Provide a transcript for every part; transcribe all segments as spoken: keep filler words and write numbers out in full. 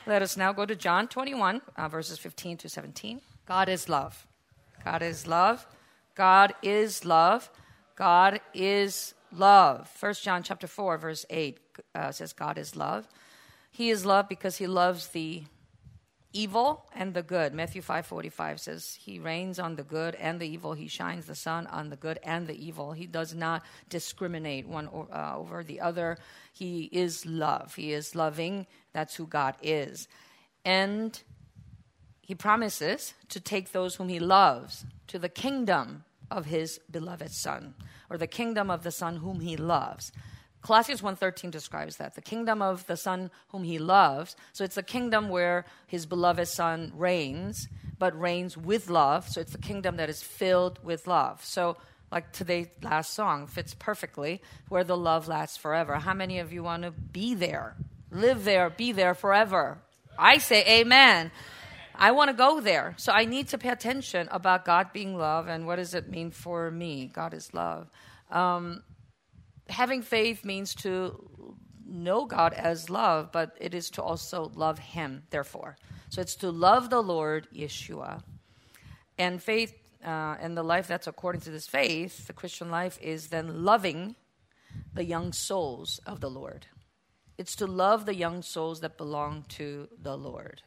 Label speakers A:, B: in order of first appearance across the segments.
A: Let us now go to John twenty-one, uh, verses fifteen to seventeen. God is love. God is love. God is love. God is love. First John chapter four, verse eight uh, says God is love. He is love because he loves the evil and the good. Matthew five forty-five says he reigns on the good and the evil. He shines the sun on the good and the evil. He does not discriminate one or, uh, over the other. He is love. He is loving. That's who God is. And he promises to take those whom he loves to the kingdom of his beloved Son, or the kingdom of the Son whom he loves. Colossians one thirteen describes that, the kingdom of the Son whom he loves. So it's a kingdom where his beloved Son reigns, but reigns with love. So it's the kingdom that is filled with love. So like today's last song fits perfectly, where the love lasts forever. How many of you want to be there, live there, be there forever? I say amen. I want to go there. So I need to pay attention about God being love and what does it mean for me? God is love. Um, having faith means to know God as love, but it is to also love him, therefore. So it's to love the Lord, Yeshua. And faith uh, and the life that's according to this faith, the Christian life, is then loving the young souls of the Lord. It's to love the young souls that belong to the Lord.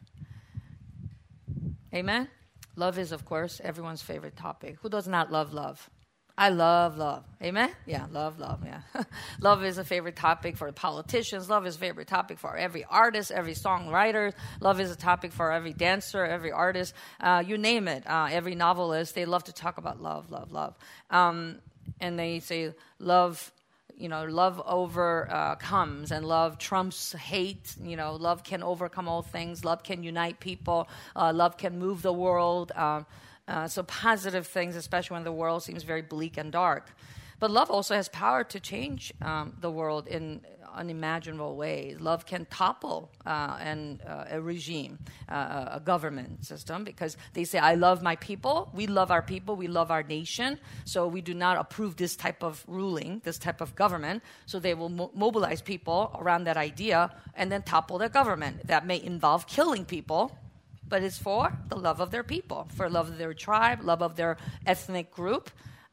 A: Amen? Love is, of course, everyone's favorite topic. Who does not love love? I love love. Amen? Yeah, love, love, yeah. Love is a favorite topic for politicians. Love is a favorite topic for every artist, every songwriter. Love is a topic for every dancer, every artist. Uh, you name it. Uh, every novelist, they love to talk about love, love, love. Um, and they say love... You know, love overcomes uh, and love trumps hate. You know, love can overcome all things. Love can unite people. Uh, love can move the world. Uh, uh, so positive things, especially when the world seems very bleak and dark. But love also has power to change um, the world in unimaginable ways. Love can topple uh, and, uh, a regime, uh, a government system, because they say, I love my people, we love our people, we love our nation, so we do not approve this type of ruling, this type of government, so they will mo- mobilize people around that idea and then topple their government. That may involve killing people, but it's for the love of their people, for love of their tribe, love of their ethnic group.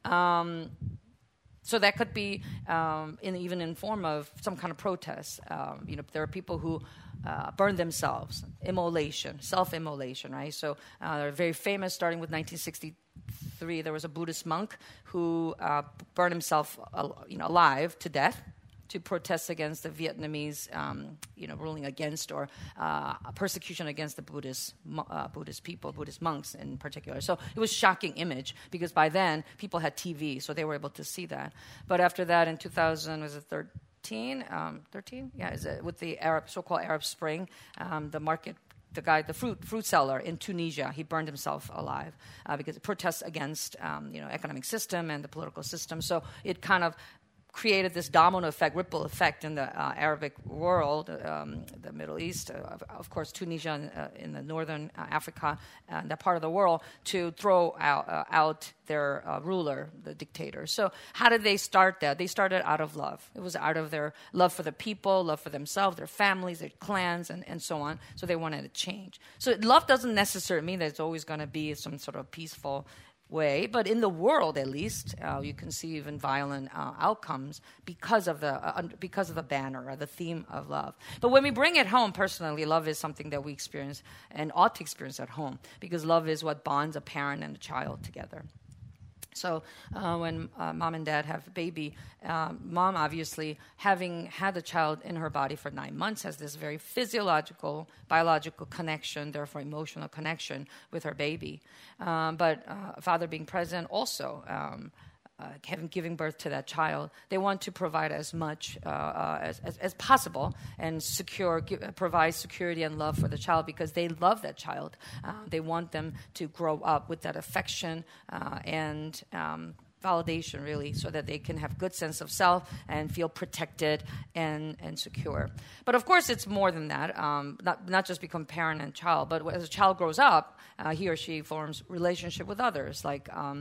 A: Um, So that could be um, in, even in form of some kind of protest. Um, you know, there are people who uh, burn themselves, immolation, self-immolation, right? So uh, they're very famous. Starting with nineteen sixty-three, there was a Buddhist monk who uh, burned himself, uh, you know, alive to death, to protest against the Vietnamese, um, you know, ruling against or uh, persecution against the Buddhist uh, Buddhist people, Buddhist monks in particular. So it was a shocking image because by then people had T V, so they were able to see that. But after that, in two thousand, was it thirteen? Um, thirteen? Yeah, is it, with the Arab, so-called Arab Spring, um, the market. The guy, the fruit fruit seller in Tunisia, he burned himself alive uh, because it protests against, um, you know, economic system and the political system. So it kind of created this domino effect, ripple effect in the uh, Arabic world, um, the Middle East, uh, of course, Tunisia in, uh, in the northern uh, Africa, and uh, that part of the world, to throw out, uh, out their uh, ruler, the dictator. So how did they start that? They started out of love. It was out of their love for the people, love for themselves, their families, their clans, and, and so on. So they wanted to change. So love doesn't necessarily mean that it's always going to be some sort of peaceful way, but in the world, at least, uh, you can see even violent uh, outcomes because of the uh, because of the banner or the theme of love. But when we bring it home, personally, love is something that we experience and ought to experience at home, because love is what bonds a parent and a child together. So uh, when uh, mom and dad have a baby, uh, mom obviously, having had the child in her body for nine months, has this very physiological, biological connection, therefore emotional connection with her baby. Um, but uh, father being present also, um, uh, having giving birth to that child, they want to provide as much uh, uh, as, as, as possible and secure, give, provide security and love for the child, because they love that child. Uh, they want them to grow up with that affection uh, and um, validation, really, so that they can have good sense of self and feel protected and, and secure. But of course, it's more than that. Um, not not just become parent and child, but as a child grows up, uh, he or she forms relationship with others, like um,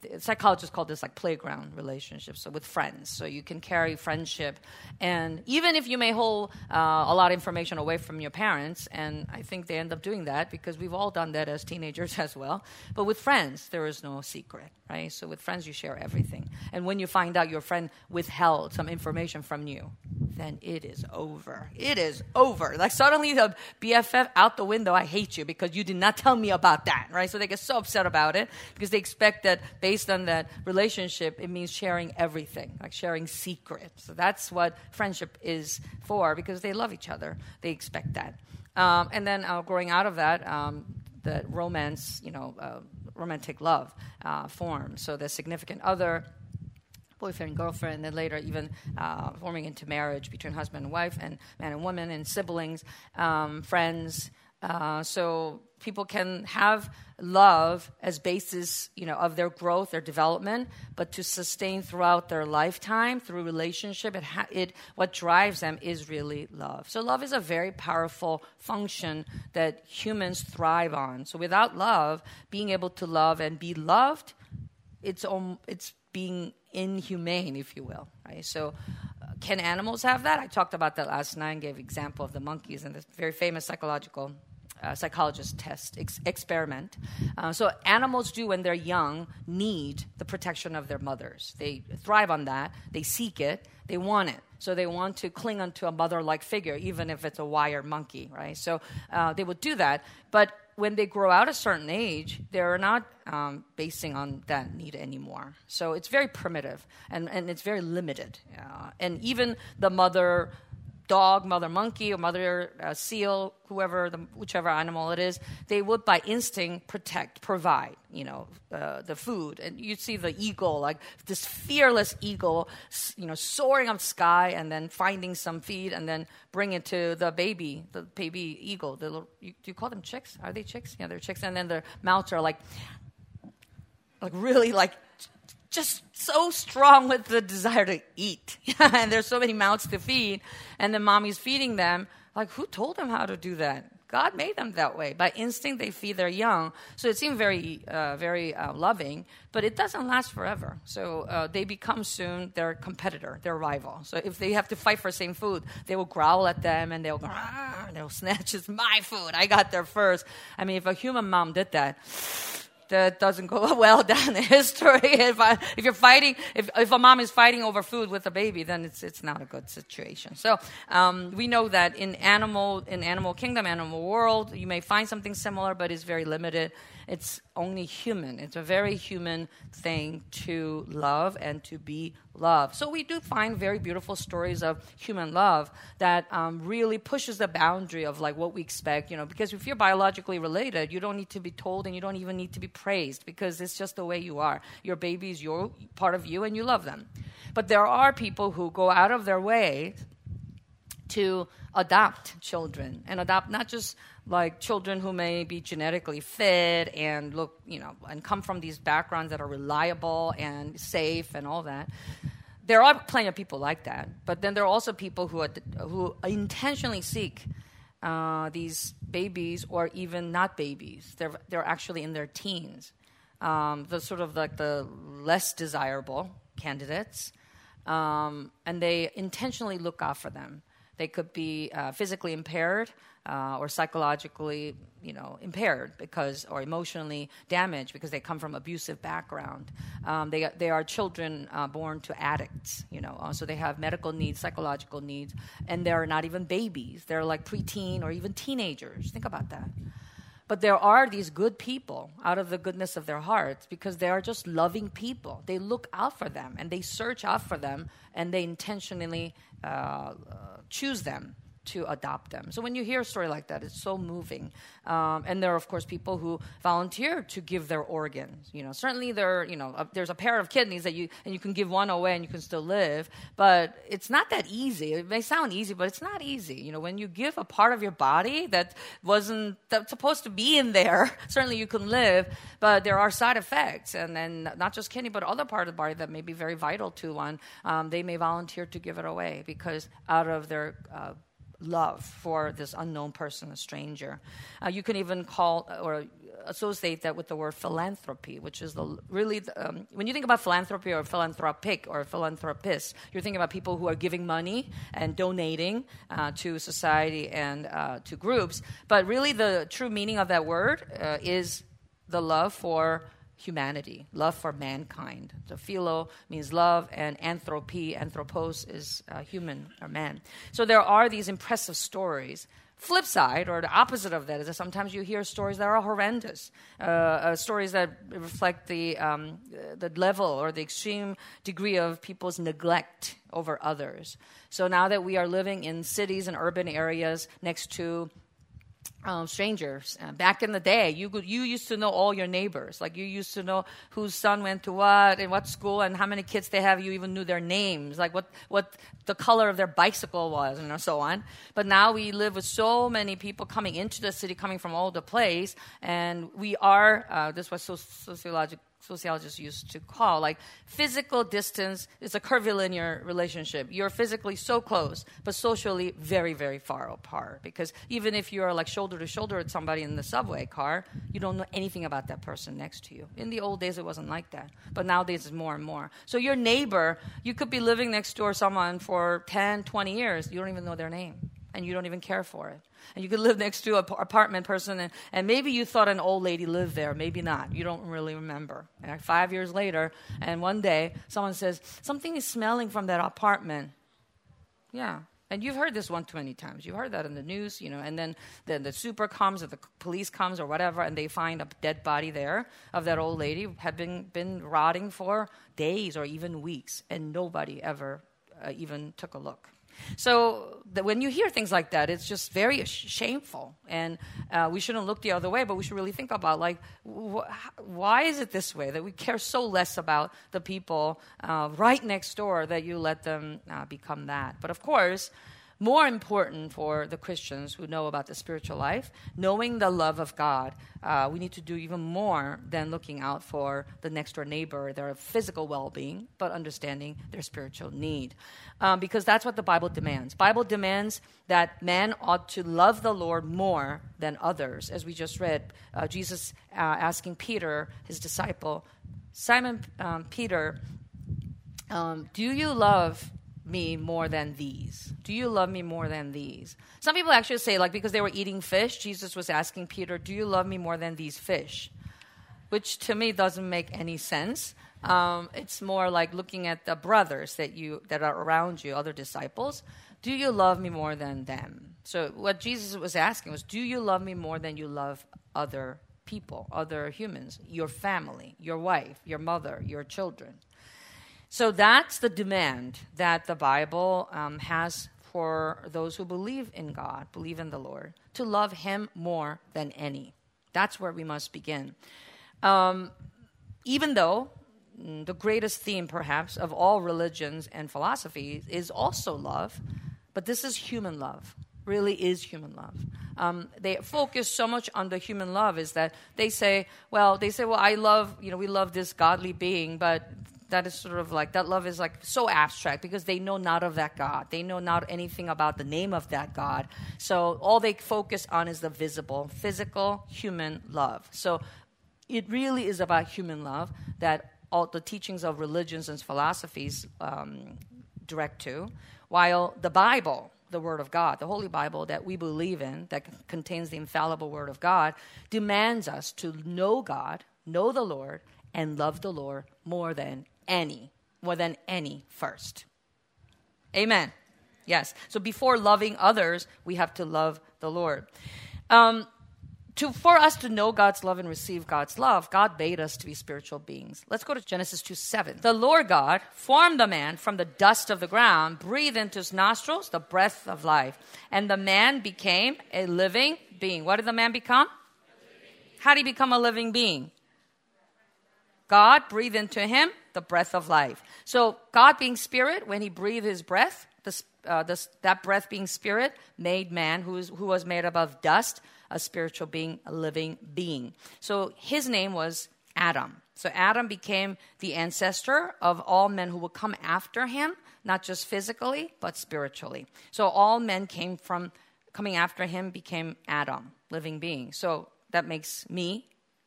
A: psychologists call this like playground relationships, so with friends. So you can carry friendship, and even if you may hold uh, a lot of information away from your parents, and I think they end up doing that because we've all done that as teenagers as well. But with friends, there is no secret, right? So with friends, you share everything. And when you find out your friend withheld some information from you, then it is over. It is over. Like suddenly the B F F out the window, I hate you because you did not tell me about that, right? So they get so upset about it because they expect that based on that relationship, it means sharing everything, like sharing secrets. So that's what friendship is for because they love each other. They expect that. Um, and then uh, growing out of that, um, the romance, you know, uh, romantic love uh, forms. So the significant other, boyfriend, girlfriend, and then later even uh, forming into marriage between husband and wife and man and woman and siblings, um, friends. Uh, so people can have love as basis, you know, of their growth, their development, but to sustain throughout their lifetime through relationship, it, ha- it what drives them is really love. So love is a very powerful function that humans thrive on. So without love, being able to love and be loved, it's um, it's being inhumane, if you will, right? So uh, can animals have that? I talked about that last night and gave example of the monkeys and this very famous psychological uh, psychologist test ex- experiment. Uh, so animals do, when they're young, need the protection of their mothers. They thrive on that. They seek it. They want it. So they want to cling onto a mother-like figure, even if it's a wire monkey, right? So uh, they would do that. But when they grow out a certain age, they're not um, basing on that need anymore. So it's very primitive, and, and it's very limited. Uh, and even the mother dog, mother monkey, or mother uh, seal, whoever, the, whichever animal it is, they would by instinct protect, provide, you know, uh, the food. And you see the eagle, like this fearless eagle, you know, soaring up sky and then finding some feed and then bring it to the baby, the baby eagle. The little, you, do you call them chicks? Are they chicks? Yeah, they're chicks. And then their mouths are like, like really like, just so strong with the desire to eat. And there's so many mouths to feed. And then mommy's feeding them. Like, who told them how to do that? God made them that way. By instinct, they feed their young. So it seems very, uh, very uh, loving, but it doesn't last forever. So uh, they become soon their competitor, their rival. So if they have to fight for the same food, they will growl at them and they'll go, and they'll snatch, it's my food. I got there first. I mean, if a human mom did that, that doesn't go well down in history. If I, if you're fighting, if if a mom is fighting over food with a baby, then it's it's not a good situation. So um, we know that in animal in animal kingdom, animal world, you may find something similar, but it's very limited. It's only human. It's a very human thing to love and to be loved. So we do find very beautiful stories of human love that um, really pushes the boundary of like what we expect, you know, because if you're biologically related, you don't need to be told and you don't even need to be praised because it's just the way you are. Your baby is your part of you and you love them. But there are people who go out of their way to adopt children and adopt not just like children who may be genetically fit and look, you know, and come from these backgrounds that are reliable and safe and all that. There are plenty of people like that, but then there are also people who are, who intentionally seek uh, these babies or even not babies. They're they're actually in their teens, um, the sort of like the less desirable candidates, um, and they intentionally look out for them. They could be uh, physically impaired uh, or psychologically, you know, impaired because, or emotionally damaged because they come from abusive background. Um, they they are children uh, born to addicts, you know, uh, so they have medical needs, psychological needs, and they're not even babies. They're like preteen or even teenagers. Think about that. But there are these good people out of the goodness of their hearts because they are just loving people. They look out for them and they search out for them and they intentionally uh, uh, choose them to adopt them. So when you hear a story like that, it's so moving. Um, and there are, of course, people who volunteer to give their organs. You know, certainly there, you know, a, there's a pair of kidneys that you and you can give one away and you can still live. But it's not that easy. It may sound easy, but it's not easy. You know, when you give a part of your body that wasn't that's supposed to be in there, certainly you can live. But there are side effects, and then not just kidney, but other part of the body that may be very vital to one. Um, they may volunteer to give it away because out of their uh, love for this unknown person, a stranger. Uh, you can even call or associate that with the word philanthropy, which is the really, the, um, when you think about philanthropy or philanthropic or philanthropist, you're thinking about people who are giving money and donating uh, to society and uh, to groups. But really the true meaning of that word uh, is the love for humanity, love for mankind. So philo means love, and anthropy, anthropos is uh, human or man. So there are these impressive stories. Flip side, or the opposite of that, is that sometimes you hear stories that are horrendous, uh, uh, stories that reflect the um, the level or the extreme degree of people's neglect over others. So now that we are living in cities and urban areas next to Um, strangers. Uh, back in the day, you could, you used to know all your neighbors. Like you used to know whose son went to what and what school and how many kids they have. You even knew their names, like what, what the color of their bicycle was, and so on. But now we live with so many people coming into the city, coming from all the place, and we are. Uh, this was so sociological. Sociologists used to call, like physical distance is a curvilinear relationship. You're physically so close, but socially very, very far apart. Because even if you're like shoulder to shoulder with somebody in the subway car, you don't know anything about that person next to you. In the old days, it wasn't like that. But nowadays, it's more and more. So your neighbor, you could be living next door to someone for ten, twenty years. You don't even know their name. And you don't even care for it. And you could live next to an apartment person, and, and maybe you thought an old lady lived there. Maybe not. You don't really remember. And like five years later, and one day, someone says, something is smelling from that apartment. Yeah. And you've heard this one too many times. You've heard that in the news, you know, and then, then the super comes or the police comes or whatever, and they find a dead body there of that old lady who had been, been rotting for days or even weeks, and nobody ever uh, even took a look. So that when you hear things like that, it's just very sh- shameful, and uh, we shouldn't look the other way, but we should really think about, like, wh- why is it this way, that we care so less about the people uh, right next door that you let them uh, become that. But of course, more important for the Christians who know about the spiritual life, knowing the love of God, uh, we need to do even more than looking out for the next door neighbor, their physical well-being, but understanding their spiritual need. Um, because that's what the Bible demands. Bible demands that man ought to love the Lord more than others. As we just read, uh, Jesus uh, asking Peter, his disciple, Simon um, Peter, um, do you love me more than these? Do you love me more than these? Some people actually say, like, because they were eating fish, Jesus was asking Peter, do you love me more than these fish? Which to me doesn't make any sense. Um, it's more like looking at the brothers that you that are around you, other disciples. Do you love me more than them? So what Jesus was asking was, do you love me more than you love other people, other humans, your family, your wife, your mother, your children? So that's the demand that the Bible um, has for those who believe in God, believe in the Lord, to love Him more than any. That's where we must begin. Um, even though mm, the greatest theme, perhaps, of all religions and philosophies is also love, but this is human love, really is human love. Um, they focus so much on the human love is that they say, well, they say, well, I love, you know, we love this godly being, but that is sort of like, that love is like so abstract because they know not of that God. They know not anything about the name of that God. So all they focus on is the visible, physical, human love. So it really is about human love that all the teachings of religions and philosophies um, direct to, while the Bible, the Word of God, the Holy Bible that we believe in, that c- contains the infallible Word of God, demands us to know God, know the Lord, and love the Lord more than any, more than any first. Amen. Yes. So before loving others, we have to love the Lord. Um, to for us to know God's love and receive God's love, God made us to be spiritual beings. Let's go to Genesis two seven. The Lord God formed the man from the dust of the ground, breathed into his nostrils the breath of life, and the man became a living being. What did the man become? How did he become a living being? God breathed into him the breath of life. So God being spirit, when he breathed his breath, this, uh, this, that breath being spirit, made man, who, is, who was made up of dust, a spiritual being, a living being. So his name was Adam. So Adam became the ancestor of all men who would come after him, not just physically, but spiritually. So all men came from, coming after him became Adam, living being. So that makes me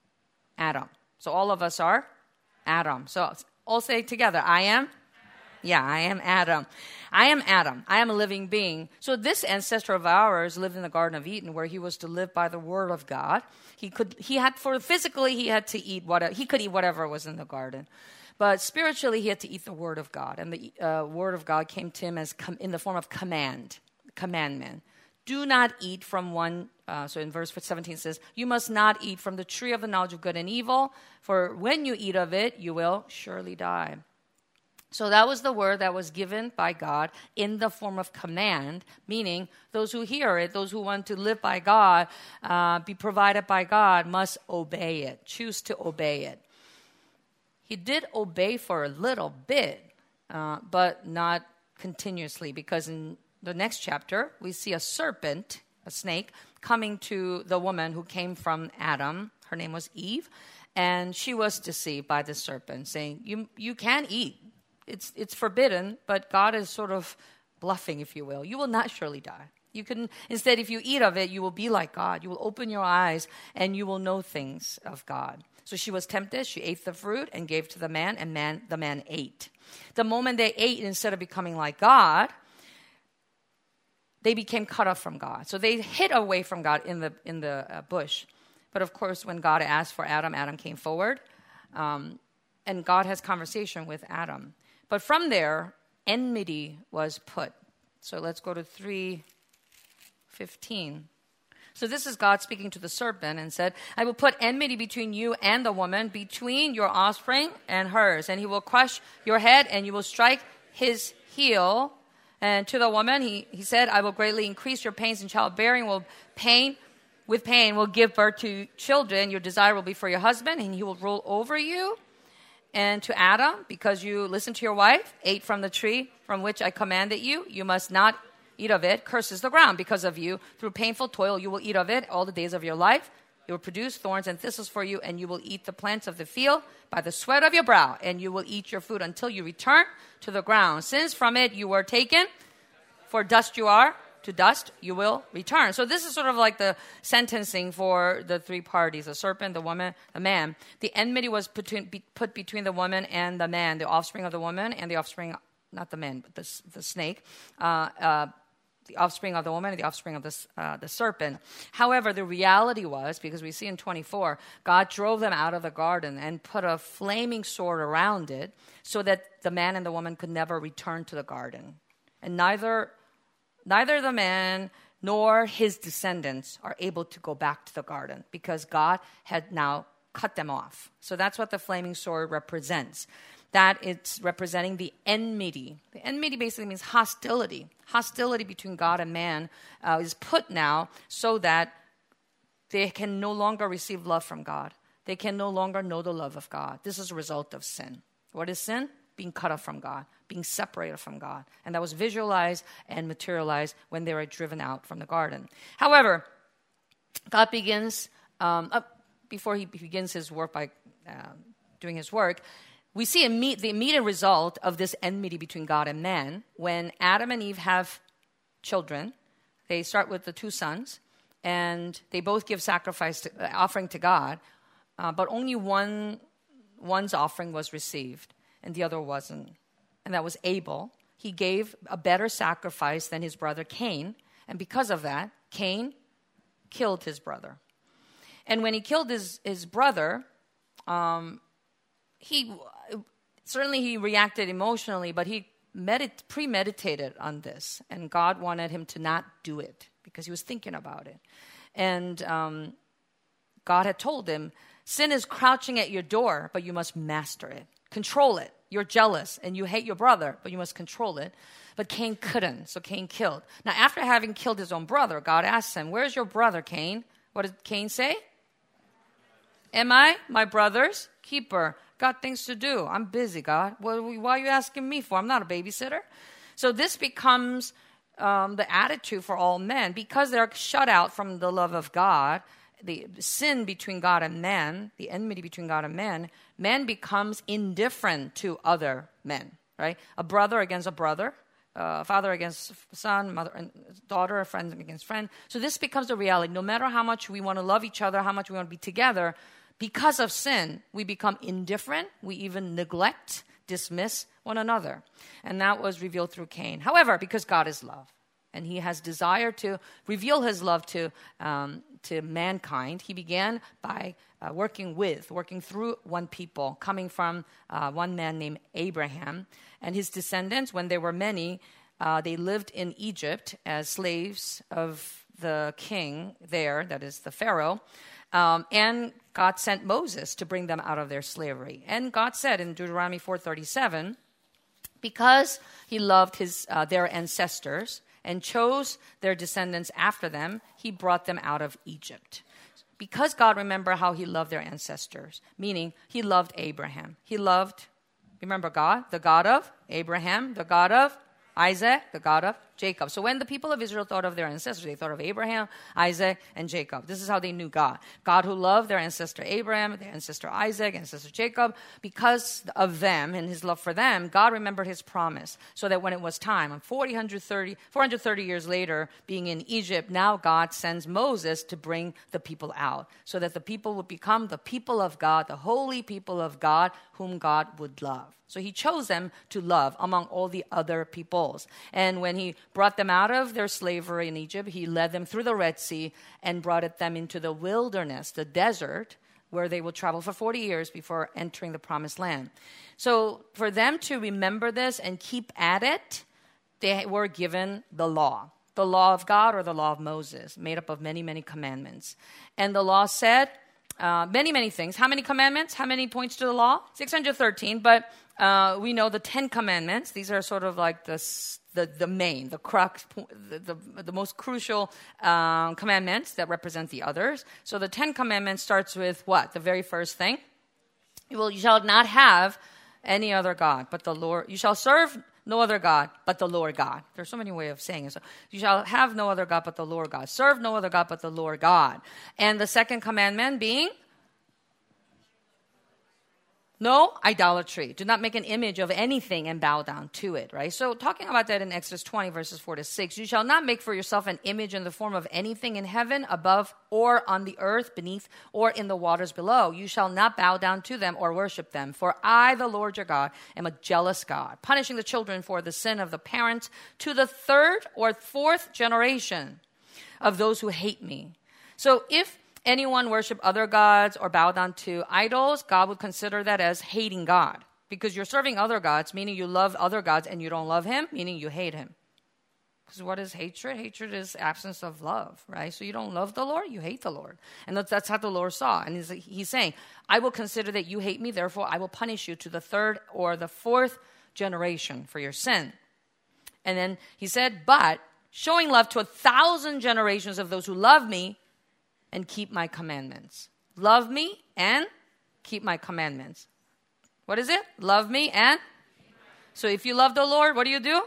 A: Adam. So all of us are Adam. So all say together, I am? Yeah, I am Adam. I am Adam. I am a living being. So this ancestor of ours lived in the Garden of Eden, where he was to live by the word of God. He could, he had, for physically, he had to eat whatever, he could eat whatever was in the garden. But spiritually, he had to eat the word of God. And the uh, word of God came to him as com- in the form of command, commandment. Do not eat from one, uh, so in verse seventeen it says, you must not eat from the tree of the knowledge of good and evil, for when you eat of it, you will surely die. So that was the word that was given by God in the form of command, meaning those who hear it, those who want to live by God, uh, be provided by God, must obey it, choose to obey it. He did obey for a little bit, uh, but not continuously, because in the next chapter, we see a serpent, a snake, coming to the woman who came from Adam. Her name was Eve, and she was deceived by the serpent, saying, you you can eat. It's it's forbidden, but God is sort of bluffing, if you will. You will not surely die. You can instead, if you eat of it, you will be like God. You will open your eyes, and you will know things of God. So she was tempted. She ate the fruit and gave to the man, and man the man ate. The moment they ate, instead of becoming like God, they became cut off from God. So they hid away from God in the in the uh, bush. But of course, when God asked for Adam, Adam came forward. Um, and God has conversation with Adam. But from there, enmity was put. So let's go to three fifteen. So this is God speaking to the serpent and said, I will put enmity between you and the woman, between your offspring and hers. And he will crush your head and you will strike his heel. And to the woman, he, he said, I will greatly increase your pains in childbearing. Will pain, with pain will give birth to children. Your desire will be for your husband, and he will rule over you. And to Adam, because you listened to your wife, ate from the tree from which I commanded you, you must not eat of it. Curses the ground because of you. Through painful toil, you will eat of it all the days of your life. It will produce thorns and thistles for you, and you will eat the plants of the field by the sweat of your brow, and you will eat your food until you return to the ground. Since from it you were taken, for dust you are, to dust you will return. So this is sort of like the sentencing for the three parties, the serpent, the woman, the man. The enmity was between, be, put between the woman and the man, the offspring of the woman and the offspring, not the man, but the, the snake, uh, uh, the offspring of the woman and the offspring of the, uh, the serpent. However, the reality was, because we see in twenty-four, God drove them out of the garden and put a flaming sword around it so that the man and the woman could never return to the garden. And neither, neither the man nor his descendants are able to go back to the garden because God had now cut them off. So that's what the flaming sword represents. That it's representing the enmity. The enmity basically means hostility. Hostility between God and man uh, is put now so that they can no longer receive love from God. They can no longer know the love of God. This is a result of sin. What is sin? Being cut off from God, being separated from God. And that was visualized and materialized when they were driven out from the garden. However, God begins, um, uh, before he begins his work by uh, doing his work, we see imme- the immediate result of this enmity between God and man. When Adam and Eve have children, they start with the two sons, and they both give sacrifice, to, uh, offering to God, uh, but only one one's offering was received, and the other wasn't. And that was Abel. He gave a better sacrifice than his brother Cain, and because of that, Cain killed his brother. And when he killed his, his brother, um, he certainly he reacted emotionally, but he medit- premeditated on this, and God wanted him to not do it because he was thinking about it. And um, God had told him, sin is crouching at your door, but you must master it. Control it. You're jealous and you hate your brother, but you must control it. But Cain couldn't, so Cain killed. Now, after having killed his own brother, God asked him, where's your brother, Cain? What did Cain say? Am I my brother's keeper? Got things to do. I'm busy, God. What, why are you asking me for? I'm not a babysitter. So this becomes um, the attitude for all men. Because they're shut out from the love of God, the sin between God and man, the enmity between God and man, man becomes indifferent to other men, right? A brother against a brother, uh, father against son, mother and daughter, friend against friend. So this becomes the reality. No matter how much we want to love each other, how much we want to be together, Because of sin, we become indifferent. We even neglect, dismiss one another. And that was revealed through Cain. However, because God is love, and he has desire to reveal his love to um, to mankind, he began by uh, working with, working through one people, coming from uh, one man named Abraham. And his descendants, when they were many, uh, they lived in Egypt as slaves of the king there, that is the Pharaoh. Um, and God sent Moses to bring them out of their slavery. And God said in Deuteronomy four thirty-seven, because he loved his uh, their ancestors and chose their descendants after them, he brought them out of Egypt. Because God remembered how he loved their ancestors, meaning he loved Abraham. He loved, remember God, the God of Abraham, the God of Isaac, the God of Jacob. So when the people of Israel thought of their ancestors, they thought of Abraham, Isaac, and Jacob. This is how they knew God. God who loved their ancestor Abraham, their ancestor Isaac, ancestor Jacob. Because of them and his love for them, God remembered his promise. So that when it was time, four hundred thirty years later, being in Egypt, now God sends Moses to bring the people out. So that the people would become the people of God, the holy people of God, whom God would love. So he chose them to love among all the other peoples. And when he brought them out of their slavery in Egypt, he led them through the Red Sea and brought them into the wilderness, the desert, where they will travel for forty years before entering the promised land. So for them to remember this and keep at it, they were given the law. The law of God or the law of Moses, made up of many, many commandments. And the law said uh, many, many things. How many commandments? How many points to the law? six hundred thirteen, but Uh, we know the Ten Commandments. These are sort of like the the, the main, the crux, the, the, the most crucial um, commandments that represent the others. So the Ten Commandments starts with what? The very first thing. Well, you shall not have any other God but the Lord. You shall serve no other God but the Lord God. There's so many ways of saying it. So you shall have no other God but the Lord God. Serve no other God but the Lord God. And the second commandment being? No idolatry. Do not make an image of anything and bow down to it, right? So talking about that in Exodus twenty, verses four to six, you shall not make for yourself an image in the form of anything in heaven above or on the earth beneath or in the waters below. You shall not bow down to them or worship them. For I, the Lord your God, am a jealous God, punishing the children for the sin of the parents to the third or fourth generation of those who hate me. So if anyone worship other gods or bow down to idols, God would consider that as hating God. Because you're serving other gods, meaning you love other gods and you don't love him, meaning you hate him. Because what is hatred? Hatred is absence of love, right? So you don't love the Lord, you hate the Lord. And that's, that's how the Lord saw. And he's, he's saying, I will consider that you hate me, therefore I will punish you to the third or the fourth generation for your sin. And then he said, but showing love to a thousand generations of those who love me and keep my commandments. Love me and keep my commandments. What is it? Love me and? So if you love the Lord, what do you do?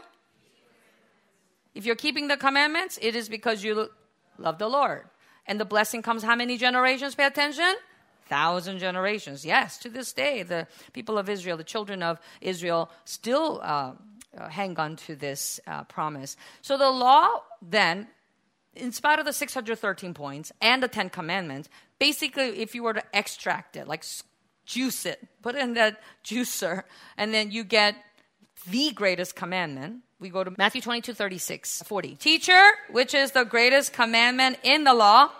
A: If you're keeping the commandments, it is because you love the Lord. And the blessing comes how many generations? Pay attention. Thousand generations. Yes, to this day, the people of Israel, the children of Israel, still uh, uh, hang on to this uh, promise. So the law then, in spite of the six hundred thirteen points and the Ten Commandments, basically, if you were to extract it, like juice it, put it in that juicer, and then you get the greatest commandment. We go to Matthew twenty-two, thirty-six, forty. Teacher, which is the greatest commandment in the law?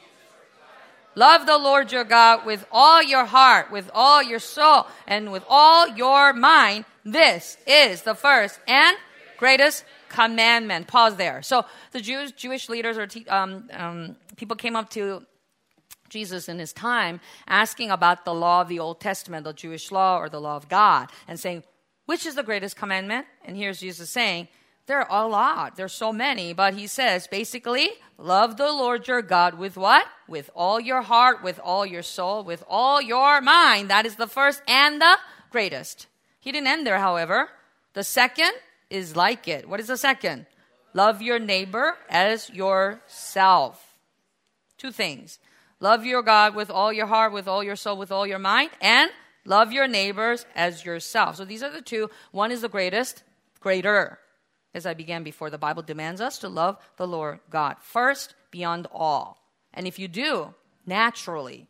A: Love the Lord your God with all your heart, with all your soul, and with all your mind. This is the first and greatest commandment. Pause there. So the Jews, Jewish leaders or te- um, um, people came up to Jesus in his time asking about the law of the Old Testament, the Jewish law or the law of God, and saying, which is the greatest commandment? And here's Jesus saying, there are a lot. There's so many. But he says, basically, love the Lord your God with what? With all your heart, with all your soul, with all your mind. That is the first and the greatest. He didn't end there, however. The second is like it. What is the second? Love your neighbor as yourself. Two things. Love your God with all your heart, with all your soul, with all your mind, and love your neighbors as yourself. So these are the two. One is the greatest, greater. As I began before, the Bible demands us to love the Lord God first, beyond all. And if you do, naturally,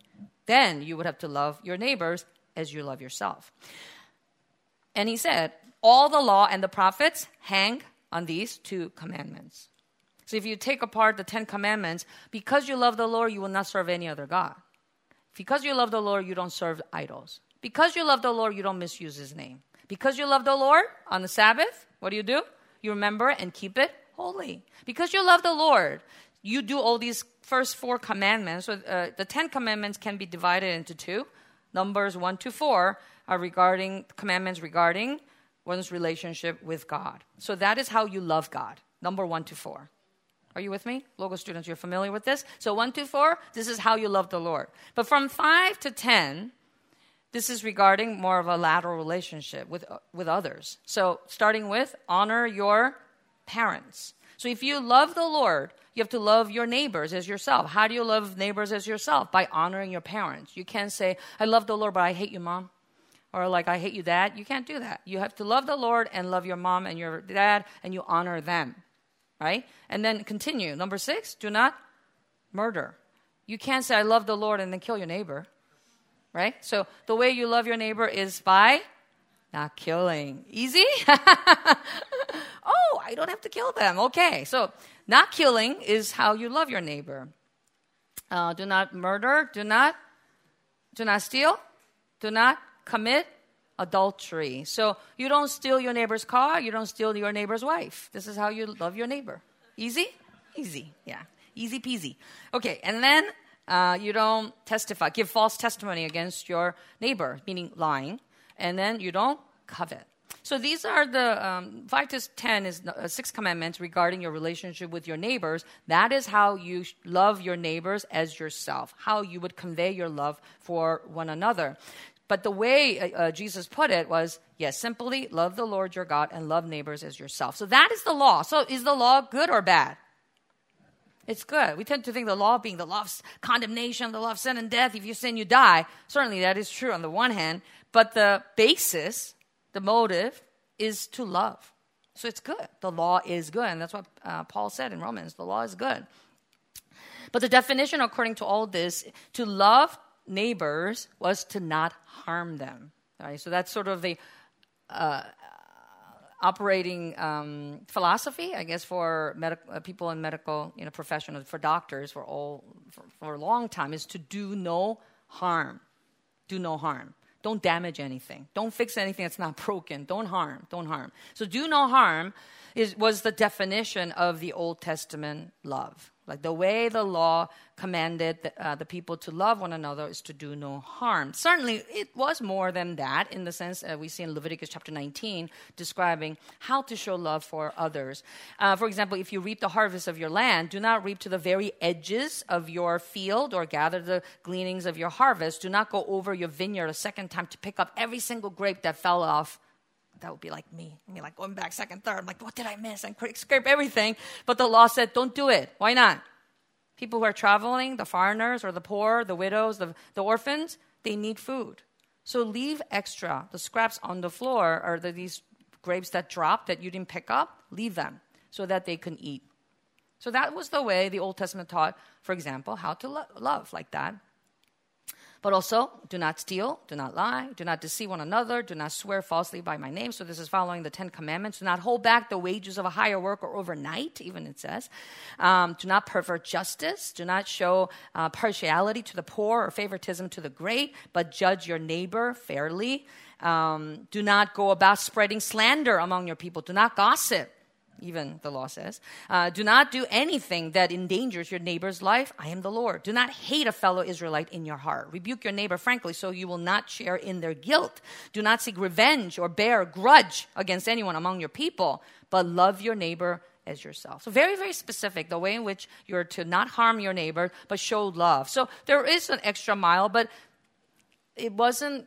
A: Then you would have to love your neighbors as you love yourself. And he said, all the law and the prophets hang on these two commandments. So if you take apart the Ten Commandments, because you love the Lord, you will not serve any other God. Because you love the Lord, you don't serve idols. Because you love the Lord, you don't misuse his name. Because you love the Lord, on the Sabbath, what do you do? You remember and keep it holy. Because you love the Lord, you do all these first four commandments. So uh, the Ten Commandments can be divided into two. Numbers one to four are regarding commandments regarding one's relationship with God. So that is how you love God. Number one to four. Are you with me? Logo students, you're familiar with this? So one to four, this is how you love the Lord. But from five to ten, this is regarding more of a lateral relationship with, uh, with others. So starting with honor your parents. So if you love the Lord, you have to love your neighbors as yourself. How do you love neighbors as yourself? By honoring your parents. You can't say, I love the Lord, but I hate you, mom. Or like, I hate you, dad. You can't do that. You have to love the Lord and love your mom and your dad, and you honor them. Right? And then continue. Number six, do not murder. You can't say, I love the Lord, and then kill your neighbor. Right? So the way you love your neighbor is by not killing. Easy? Oh, I don't have to kill them. Okay. So not killing is how you love your neighbor. Uh, do not murder. Do not, do not steal. Do not commit adultery. So you don't steal your neighbor's car. You don't steal your neighbor's wife. This is how you love your neighbor. Easy? Easy. Yeah. Easy peasy. Okay. And then uh, you don't testify, give false testimony against your neighbor, meaning lying. And then you don't covet. So these are the um, five to ten is uh, six commandments regarding your relationship with your neighbors. That is how you sh- love your neighbors as yourself, how you would convey your love for one another. But the way uh, uh, Jesus put it was, yes, simply love the Lord your God and love neighbors as yourself. So that is the law. So is the law good or bad? It's good. We tend to think the law being the law of condemnation, the law of sin and death. If you sin, you die. Certainly that is true on the one hand. But the basis, the motive, is to love. So it's good. The law is good. And that's what uh, Paul said in Romans. The law is good. But the definition, according to all this, to love neighbors was to not harm them. Right? So that's sort of the uh, operating um, philosophy, I guess, for medic- uh, people in medical, you know, profession, for doctors, for all for, for a long time, is to do no harm. Do no harm. Don't damage anything. Don't fix anything that's not broken. Don't harm. Don't harm. So do no harm is was the definition of the Old Testament love. Like the way the law commanded the, uh, the people to love one another is to do no harm. Certainly, it was more than that in the sense uh, we see in Leviticus chapter nineteen describing how to show love for others. Uh, for example, if you reap the harvest of your land, do not reap to the very edges of your field or gather the gleanings of your harvest. Do not go over your vineyard a second time to pick up every single grape that fell off. That would be like me. I mean, like going back second, third. I'm like, what did I miss? I scrape everything. But the law said, don't do it. Why not? People who are traveling, the foreigners or the poor, the widows, the, the orphans, they need food. So leave extra. The scraps on the floor or the, these grapes that dropped that you didn't pick up, leave them so that they can eat. So that was the way the Old Testament taught, for example, how to lo- love like that. But also, do not steal, do not lie, do not deceive one another, do not swear falsely by my name. So this is following the Ten Commandments. Do not hold back the wages of a hire worker overnight, even it says. Um, do not pervert justice. Do not show uh, partiality to the poor or favoritism to the great, but judge your neighbor fairly. Um, do not go about spreading slander among your people. Do not gossip. Even the law says, uh, do not do anything that endangers your neighbor's life. I am the Lord. Do not hate a fellow Israelite in your heart. Rebuke your neighbor frankly so you will not share in their guilt. Do not seek revenge or bear a grudge against anyone among your people, but love your neighbor as yourself. So very, very specific, the way in which you're to not harm your neighbor, but show love. So there is an extra mile, but it wasn't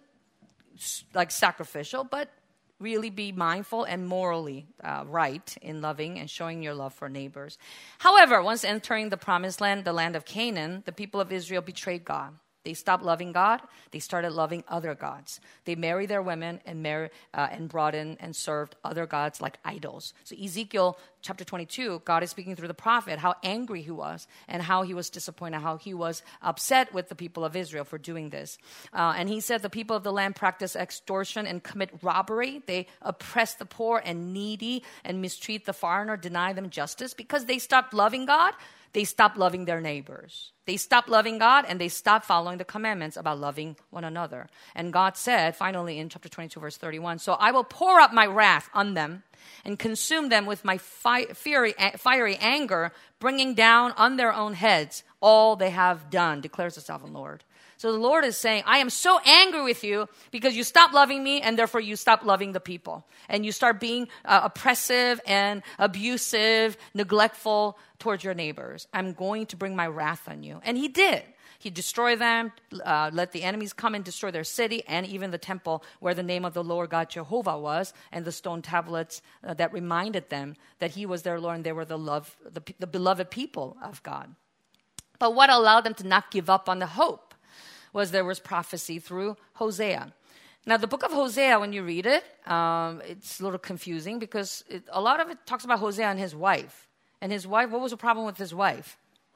A: like sacrificial, but really be mindful and morally uh, right in loving and showing your love for neighbors. However, once entering the promised land, the land of Canaan, the people of Israel betrayed God. They stopped loving God. They started loving other gods. They married their women and married uh, and brought in and served other gods like idols. So Ezekiel chapter twenty-two, God is speaking through the prophet how angry he was and how he was disappointed, how he was upset with the people of Israel for doing this. Uh, and he said the people of the land practice extortion and commit robbery. They oppress the poor and needy and mistreat the foreigner, deny them justice because they stopped loving God. They stopped loving their neighbors. They stopped loving God and they stopped following the commandments about loving one another. And God said, finally in chapter twenty-two, verse thirty-one, so I will pour out my wrath on them and consume them with my fi- fiery, fiery anger, bringing down on their own heads all they have done, declares the sovereign Lord. So the Lord is saying, I am so angry with you because you stop loving me and therefore you stop loving the people. And you start being uh, oppressive and abusive, neglectful towards your neighbors. I'm going to bring my wrath on you. And he did. He destroyed them, uh, let the enemies come and destroy their city and even the temple where the name of the Lord God Jehovah was, and the stone tablets uh, that reminded them that he was their Lord and they were the, love, the, the beloved people of God. But what allowed them to not give up on the hope was there was prophecy through Hosea. Now, the book of Hosea, when you read it, um, it's a little confusing because it, a lot of it talks about Hosea and his wife. And his wife, what was the problem with his wife?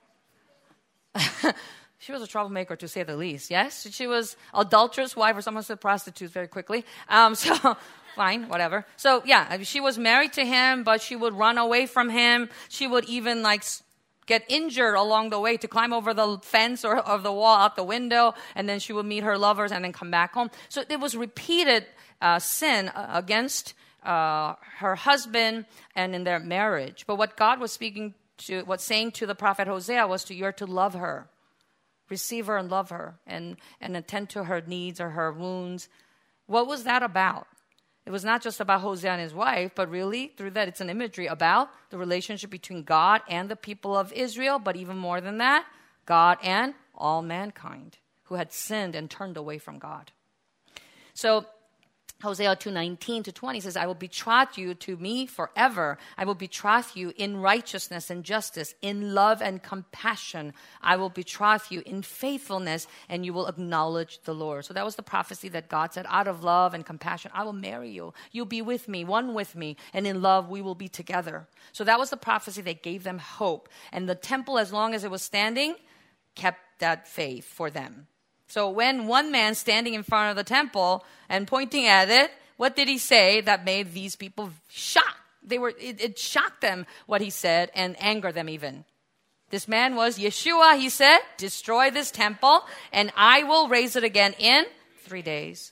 A: She was a troublemaker, to say the least, yes? She was adulterous wife, or someone said prostitute very quickly. Um, so, fine, whatever. So, yeah, I mean, she was married to him, but she would run away from him. She would even, like, get injured along the way to climb over the fence or, or the wall out the window, and then she would meet her lovers and then come back home. So it was repeated uh, sin uh, against uh, her husband and in their marriage. But what God was speaking to, what saying to the prophet Hosea was to, you're to love her, receive her and love her, and, and attend to her needs or her wounds. What was that about? It was not just about Hosea and his wife, but really, through that, it's an imagery about the relationship between God and the people of Israel, but even more than that, God and all mankind who had sinned and turned away from God. So Hosea two nineteen to twenty says, I will betroth you to me forever. I will betroth you in righteousness and justice, in love and compassion. I will betroth you in faithfulness, and you will acknowledge the Lord. So that was the prophecy that God said, out of love and compassion, I will marry you. You'll be with me, one with me, and in love we will be together. So that was the prophecy that gave them hope. And the temple, as long as it was standing, kept that faith for them. So when one man standing in front of the temple and pointing at it, what did he say that made these people shocked? They were, it, it shocked them what he said and angered them even. This man was Yeshua. He said, destroy this temple and I will raise it again in three days.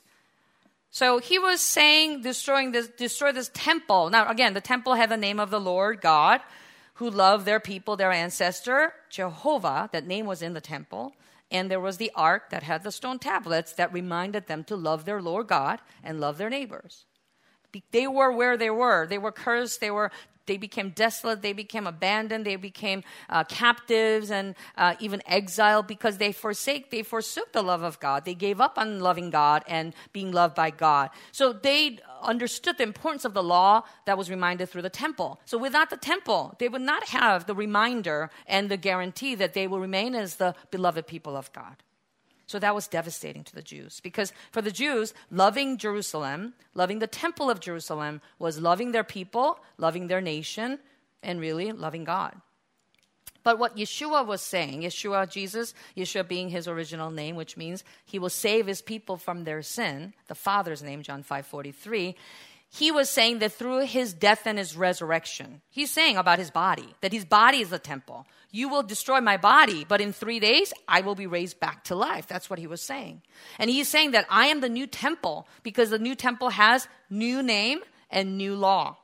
A: So he was saying destroying this, destroy this temple. Now again, the temple had the name of the Lord God who loved their people, their ancestor, Jehovah. That name was in the temple. And there was the ark that had the stone tablets that reminded them to love their Lord God and love their neighbors. They were where they were. They were cursed. They were. They became desolate. They became abandoned. They became uh, captives and uh, even exiled because they forsake. They forsook the love of God. They gave up on loving God and being loved by God. So they understood the importance of the law that was reminded through the temple. So without the temple, they would not have the reminder and the guarantee that they will remain as the beloved people of God. So that was devastating to the Jews because for the Jews, loving Jerusalem, loving the temple of Jerusalem was loving their people, loving their nation, and really loving God. But what Yeshua was saying, Yeshua, Jesus, Yeshua being his original name, which means he will save his people from their sin, the Father's name, John five forty-three, he was saying that through his death and his resurrection, he's saying about his body, that his body is the temple. You will destroy my body, but in three days, I will be raised back to life. That's what he was saying. And he's saying that I am the new temple because the new temple has new name and new law.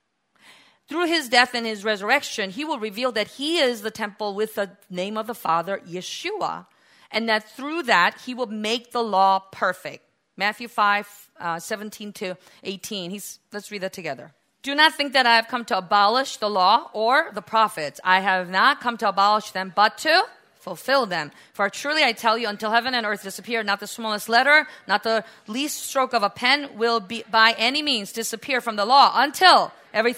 A: Through his death and his resurrection, he will reveal that he is the temple with the name of the Father, Yeshua, and that through that, he will make the law perfect. Matthew five, uh, seventeen to eighteen. He's, let's read that together. Do not think that I have come to abolish the law or the prophets. I have not come to abolish them, but to fulfill them. For truly I tell you, until heaven and earth disappear, not the smallest letter, not the least stroke of a pen will be by any means disappear from the law until everything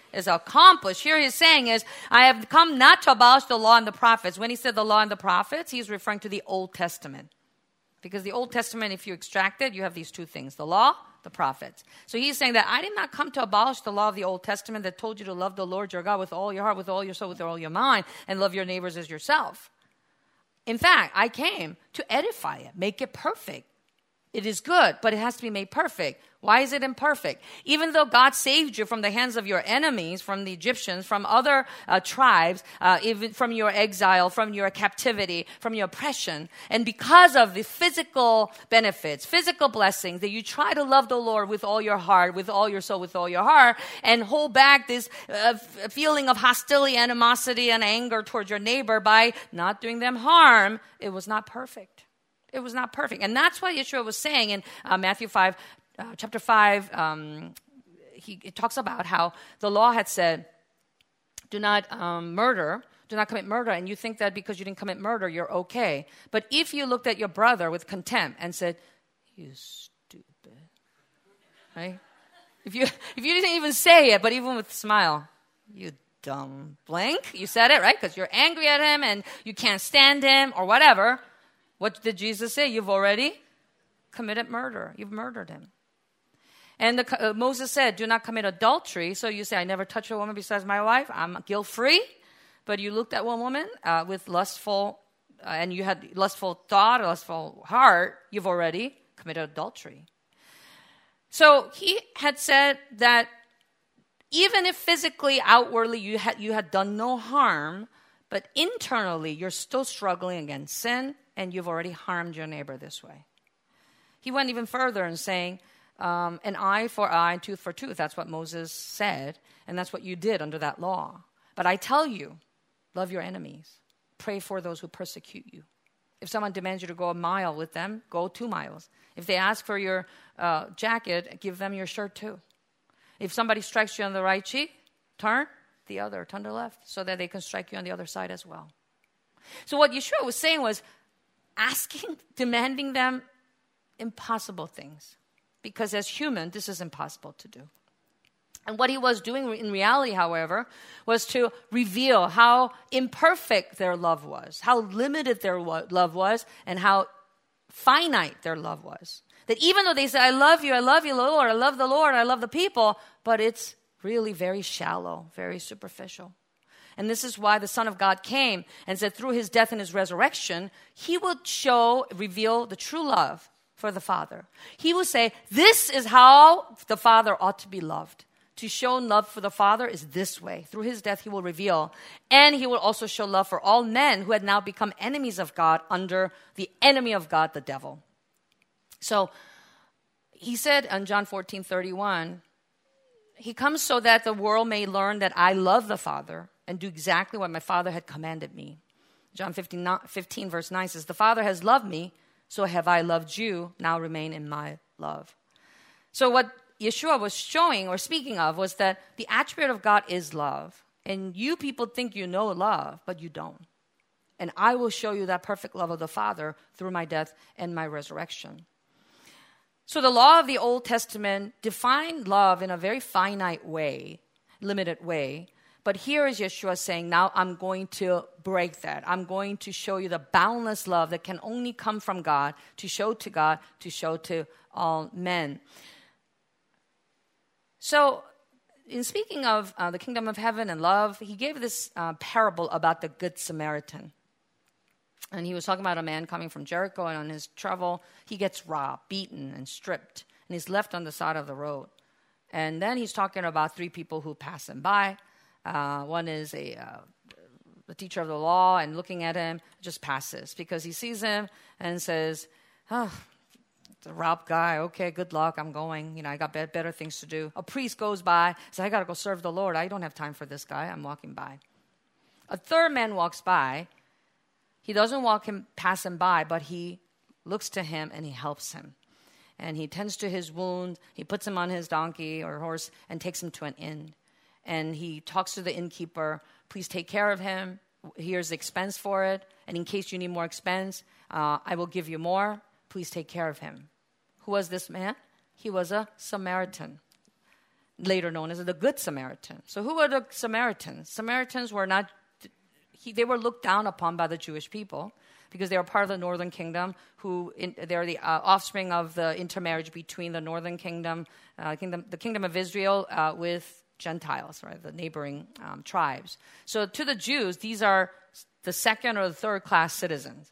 A: is accomplished. Here he's saying is, I have come not to abolish the law and the prophets. When he said the law and the prophets, he's referring to the Old Testament. Because the Old Testament, if you extract it, you have these two things, the law, the prophets. So he's saying that I did not come to abolish the law of the Old Testament that told you to love the Lord your God with all your heart, with all your soul, with all your mind, and love your neighbors as yourself. In fact, I came to edify it, make it perfect. It is good, but it has to be made perfect. Why is it imperfect? Even though God saved you from the hands of your enemies, from the Egyptians, from other uh, tribes, uh, even from your exile, from your captivity, from your oppression, and because of the physical benefits, physical blessings, that you try to love the Lord with all your heart, with all your soul, with all your heart, and hold back this uh, f- feeling of hostility, animosity, and anger towards your neighbor by not doing them harm, it was not perfect. It was not perfect. And that's what Yeshua was saying in uh, Matthew five, uh, chapter five. Um, he it talks about how the law had said, do not um, murder, do not commit murder. And you think that because you didn't commit murder, you're okay. But if you looked at your brother with contempt and said, you stupid, right? If you, if you didn't even say it, but even with a smile, you dumb blank, you said it, right? Because you're angry at him and you can't stand him or whatever. What did Jesus say? You've already committed murder. You've murdered him. And the, uh, Moses said, do not commit adultery. So you say, I never touched a woman besides my wife. I'm guilt-free. But you looked at one woman uh, with lustful, uh, and you had lustful thought, lustful heart. You've already committed adultery. So he had said that even if physically, outwardly, you had, you had done no harm, but internally, you're still struggling against sin, and you've already harmed your neighbor this way. He went even further in saying, um, an eye for eye and tooth for tooth. That's what Moses said, and that's what you did under that law. But I tell you, love your enemies. Pray for those who persecute you. If someone demands you to go a mile with them, go two miles. If they ask for your uh, jacket, give them your shirt too. If somebody strikes you on the right cheek, turn the other, turn to the left, so that they can strike you on the other side as well. So what Yeshua was saying was, asking, demanding them impossible things. Because as human, this is impossible to do. And what he was doing in reality, however, was to reveal how imperfect their love was, how limited their love was, and how finite their love was. That even though they say, I love you, I love you, Lord, I love the Lord, I love the people, but it's really very shallow, very superficial. And this is why the Son of God came and said through his death and his resurrection, he would show, reveal the true love for the Father. He would say, this is how the Father ought to be loved. To show love for the Father is this way. Through his death, he will reveal. And he will also show love for all men who had now become enemies of God under the enemy of God, the devil. So he said in John fourteen thirty-one, he comes so that the world may learn that I love the Father and do exactly what my Father had commanded me. John fifteen, fifteen verse nine says, the Father has loved me, so have I loved you. Now remain in my love. So what Yeshua was showing or speaking of was that the attribute of God is love. And you people think you know love, but you don't. And I will show you that perfect love of the Father through my death and my resurrection. So the law of the Old Testament defined love in a very finite way, limited way. But here is Yeshua saying, now I'm going to break that. I'm going to show you the boundless love that can only come from God, to show to God, to show to all men. So in speaking of uh, the kingdom of heaven and love, he gave this uh, parable about the Good Samaritan. And he was talking about a man coming from Jericho, and on his travel, he gets robbed, beaten, and stripped. And he's left on the side of the road. And then he's talking about three people who pass him by. Uh, one is a, uh, a teacher of the law, and looking at him, just passes. Because he sees him and says, oh, it's a robbed guy. Okay, good luck. I'm going. You know, I got be- better things to do. A priest goes by, says, I got to go serve the Lord. I don't have time for this guy. I'm walking by. A third man walks by. He doesn't walk him, pass him by, but he looks to him and he helps him. And he tends to his wound. He puts him on his donkey or horse and takes him to an inn. And he talks to the innkeeper, please take care of him. Here's the expense for it. And in case you need more expense, uh, I will give you more. Please take care of him. Who was this man? He was a Samaritan. later known as the Good Samaritan. So who were the Samaritans? Samaritans were not, he, they were looked down upon by the Jewish people because they were part of the northern kingdom, who in, they're the uh, offspring of the intermarriage between the northern kingdom, uh, kingdom the kingdom of Israel uh, with Gentiles, right, the neighboring um, tribes. So to the Jews, these are the second or the third class citizens.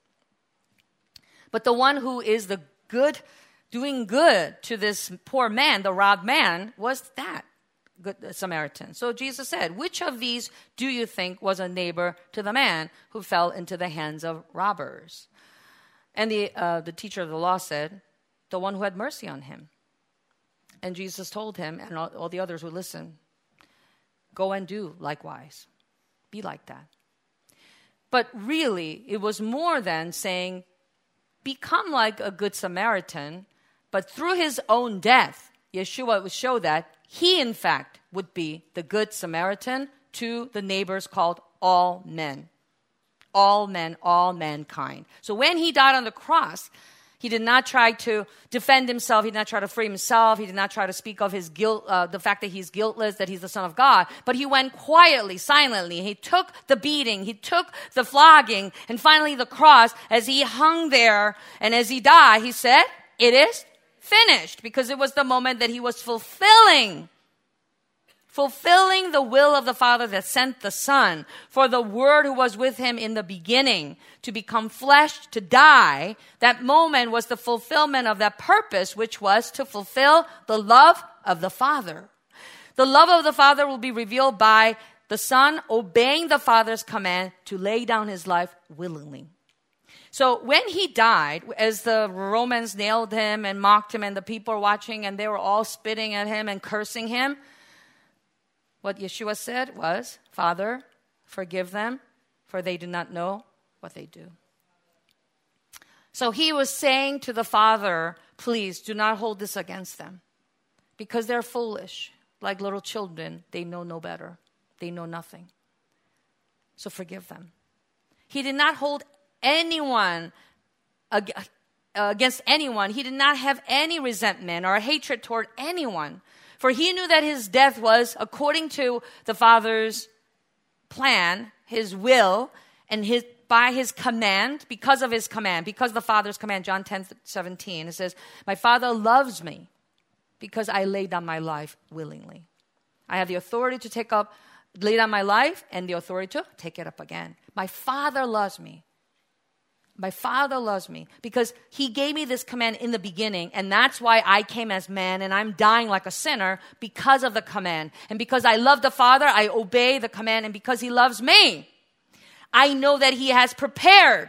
A: But the one who is the good, doing good to this poor man, the robbed man, was that good Samaritan. So Jesus said, which of these do you think was a neighbor to the man who fell into the hands of robbers? And the, uh, the teacher of the law said, the one who had mercy on him. And Jesus told him, and all, all the others who listened, go and do likewise. Be like that. But really, it was more than saying, become like a good Samaritan, but through his own death, Yeshua would show that he, in fact, would be the good Samaritan to the neighbors called all men. All men, all mankind. So when he died on the cross, he did not try to defend himself. He did not try to free himself. He did not try to speak of his guilt, uh, the fact that he's guiltless, that he's the Son of God. But he went quietly, silently. He took the beating. He took the flogging. And finally the cross, as he hung there and as he died, he said, it is finished. Because it was the moment that he was fulfilling fulfilling the will of the Father that sent the Son. For the Word who was with him in the beginning to become flesh, to die, that moment was the fulfillment of that purpose, which was to fulfill the love of the Father. The love of the Father will be revealed by the Son obeying the Father's command to lay down his life willingly. So when he died, as the Romans nailed him and mocked him and the people were watching and they were all spitting at him and cursing him, what Yeshua said was, Father, forgive them, for they do not know what they do. So he was saying to the Father, please do not hold this against them, because they're foolish. Like little children, they know no better. They know nothing. So forgive them. He did not hold anyone against anyone. He did not have any resentment or hatred toward anyone. For he knew that his death was according to the Father's plan, his will, and his by his command, because of his command, because of the Father's command. John ten seventeen, it says, my Father loves me because I laid down my life willingly. I have the authority to take up, lay down my life, and the authority to take it up again. My Father loves me. My Father loves me because he gave me this command in the beginning, and that's why I came as man and I'm dying like a sinner because of the command. And because I love the Father, I obey the command, and because he loves me, I know that he has prepared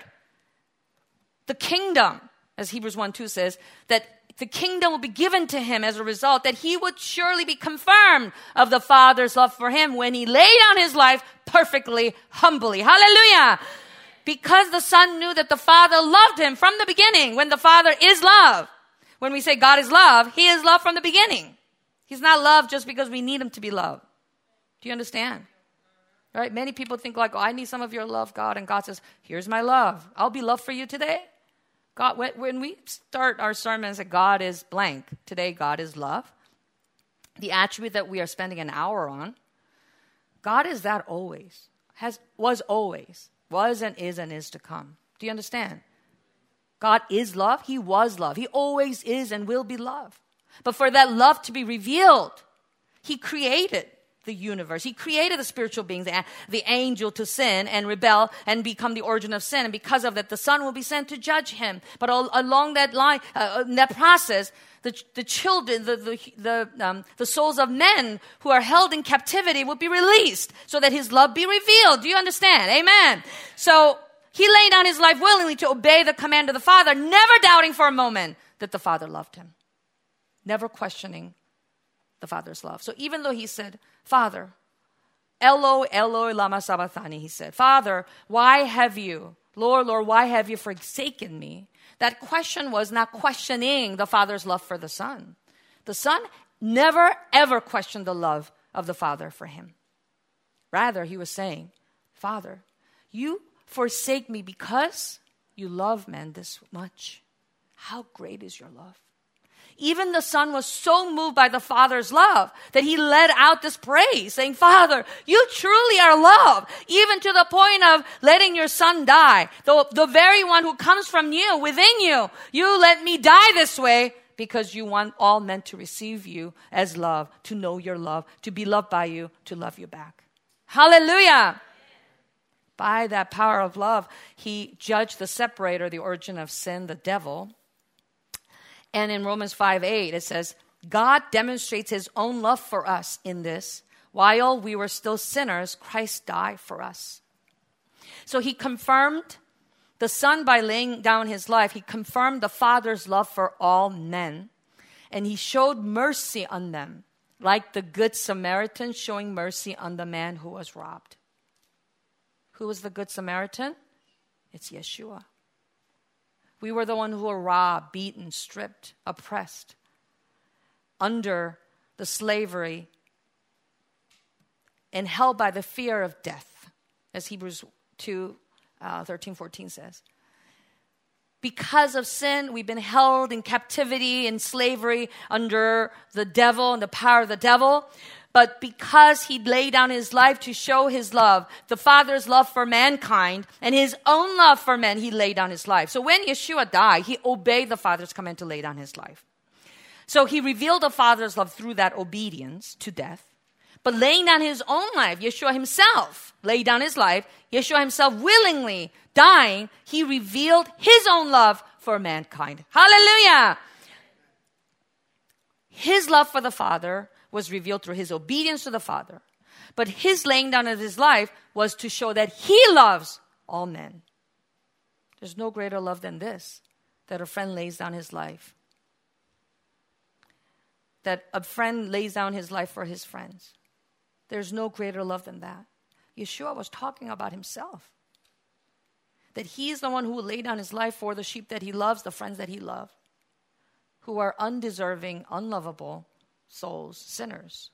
A: the kingdom, as Hebrews one two says, that the kingdom will be given to him as a result, that he would surely be confirmed of the Father's love for him when he laid down his life perfectly, humbly. Hallelujah! Because the Son knew that the Father loved him from the beginning. When the Father is love. When we say God is love, he is love from the beginning. He's not love just because we need him to be loved. Do you understand? Right? Many people think like, oh, I need some of your love, God. And God says, here's my love. I'll be love for you today. God, when, when we start our sermons that God is blank, today God is love, the attribute that we are spending an hour on, God is that always. Has was always. Was and is and is to come. Do you understand? God is love. He was love. He always is and will be love. But for that love to be revealed, he created the universe. He created the spiritual beings, the, the angel to sin and rebel and become the origin of sin. And because of that, the Son will be sent to judge him. But all, along that line, uh, in that process, the, the children, the, the, the, um, the souls of men who are held in captivity will be released so that his love be revealed. Do you understand? Amen. So he laid down his life willingly to obey the command of the Father, never doubting for a moment that the Father loved him. Never questioning the Father's love. So even though he said, Father, Eloi, Eloi, lama sabachthani, he said, Father, why have you, Lord, Lord, why have you forsaken me? That question was not questioning the Father's love for the Son. The Son never, ever questioned the love of the Father for him. Rather, he was saying, Father, you forsake me because you love man this much. How great is your love? Even the son was so moved by the father's love that he let out this praise, saying, Father, you truly are love, even to the point of letting your son die. The, the very one who comes from you, within you, you let me die this way because you want all men to receive you as love, to know your love, to be loved by you, to love you back. Hallelujah. By that power of love, he judged the separator, the origin of sin, the devil. And in Romans five eight, it says, God demonstrates his own love for us in this. While we were still sinners, Christ died for us. So he confirmed the Son by laying down his life. He confirmed the Father's love for all men. And he showed mercy on them, like the Good Samaritan showing mercy on the man who was robbed. Who was the Good Samaritan? It's Yeshua. We were the one who were robbed, beaten, stripped, oppressed, under the slavery and held by the fear of death, as Hebrews two, uh, thirteen, fourteen says. Because of sin, we've been held in captivity, in slavery, under the devil and the power of the devil. But because he laid down his life to show his love, the Father's love for mankind, and his own love for men, he laid down his life. So when Yeshua died, he obeyed the Father's command to lay down his life. So he revealed the Father's love through that obedience to death. But laying down his own life, Yeshua himself laid down his life, Yeshua himself willingly dying, he revealed his own love for mankind. Hallelujah! His love for the Father was revealed through his obedience to the Father. But his laying down of his life was to show that he loves all men. There's no greater love than this, that a friend lays down his life. That a friend lays down his life for his friends. There's no greater love than that. Yeshua was talking about himself. That he is the one who will lay down his life for the sheep that he loves, the friends that he loves, who are undeserving, unlovable souls, sinners.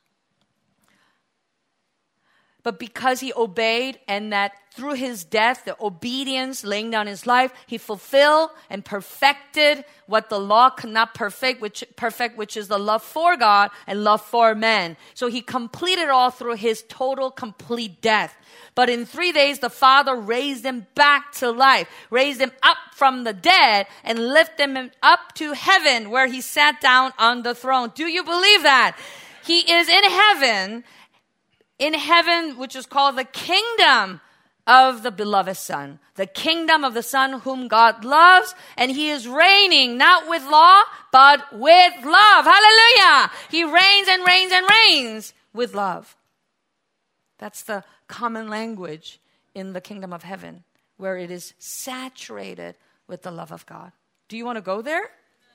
A: But because he obeyed, and that through his death, the obedience, laying down his life, he fulfilled and perfected what the law could not perfect, which perfect, which is the love for God and love for men. So he completed all through his total, complete death. But in three days, the Father raised him back to life, raised him up from the dead, and lifted him up to heaven, where he sat down on the throne. Do you believe that? He is in heaven, in heaven, which is called the kingdom of the beloved Son, the kingdom of the Son whom God loves, and he is reigning not with law, but with love. Hallelujah! He reigns and reigns and reigns with love. That's the common language in the kingdom of heaven, where it is saturated with the love of God. Do you want to go there?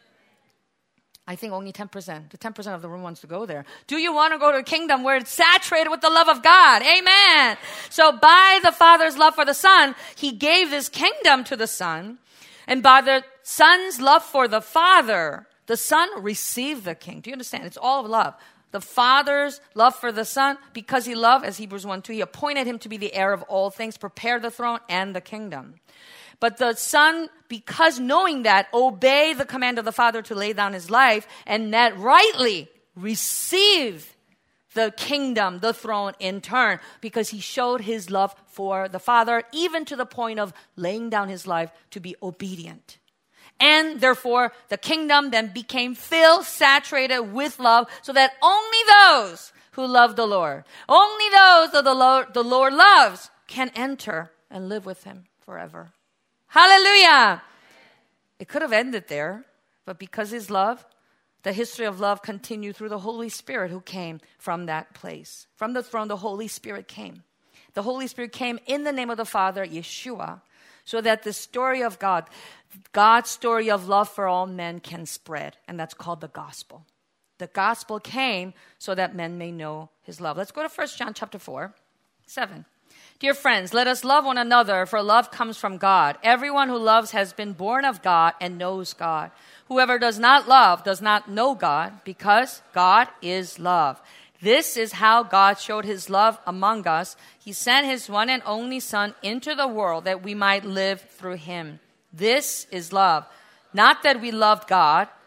A: I think only ten percent. The ten percent of the room wants to go there. Do you want to go to a kingdom where it's saturated with the love of God? Amen. So by the Father's love for the Son, he gave this kingdom to the Son. And by the Son's love for the Father, the Son received the king. Do you understand? It's all of love. The Father's love for the Son, because he loved, as Hebrews one two, he appointed him to be the heir of all things, prepare the throne and the kingdom. But the Son, because knowing that, obeyed the command of the Father to lay down his life, and that rightly received the kingdom, the throne in turn, because he showed his love for the Father, even to the point of laying down his life to be obedient. And therefore, the kingdom then became filled, saturated with love, so that only those who love the Lord, only those that the Lord, the Lord loves, can enter and live with him forever. Hallelujah! It could have ended there, but because his love, the history of love continued through the Holy Spirit who came from that place. From the throne, the Holy Spirit came. The Holy Spirit came in the name of the Father, Yeshua, so that the story of God, God's story of love for all men can spread. And that's called the gospel. The gospel came so that men may know his love. Let's go to First John chapter four, seven. Dear friends, let us love one another, for love comes from God. Everyone who loves has been born of God and knows God. Whoever does not love does not know God, because God is love. This is how God showed his love among us. He sent his one and only Son into the world that we might live through him. This is love. Not that we loved God,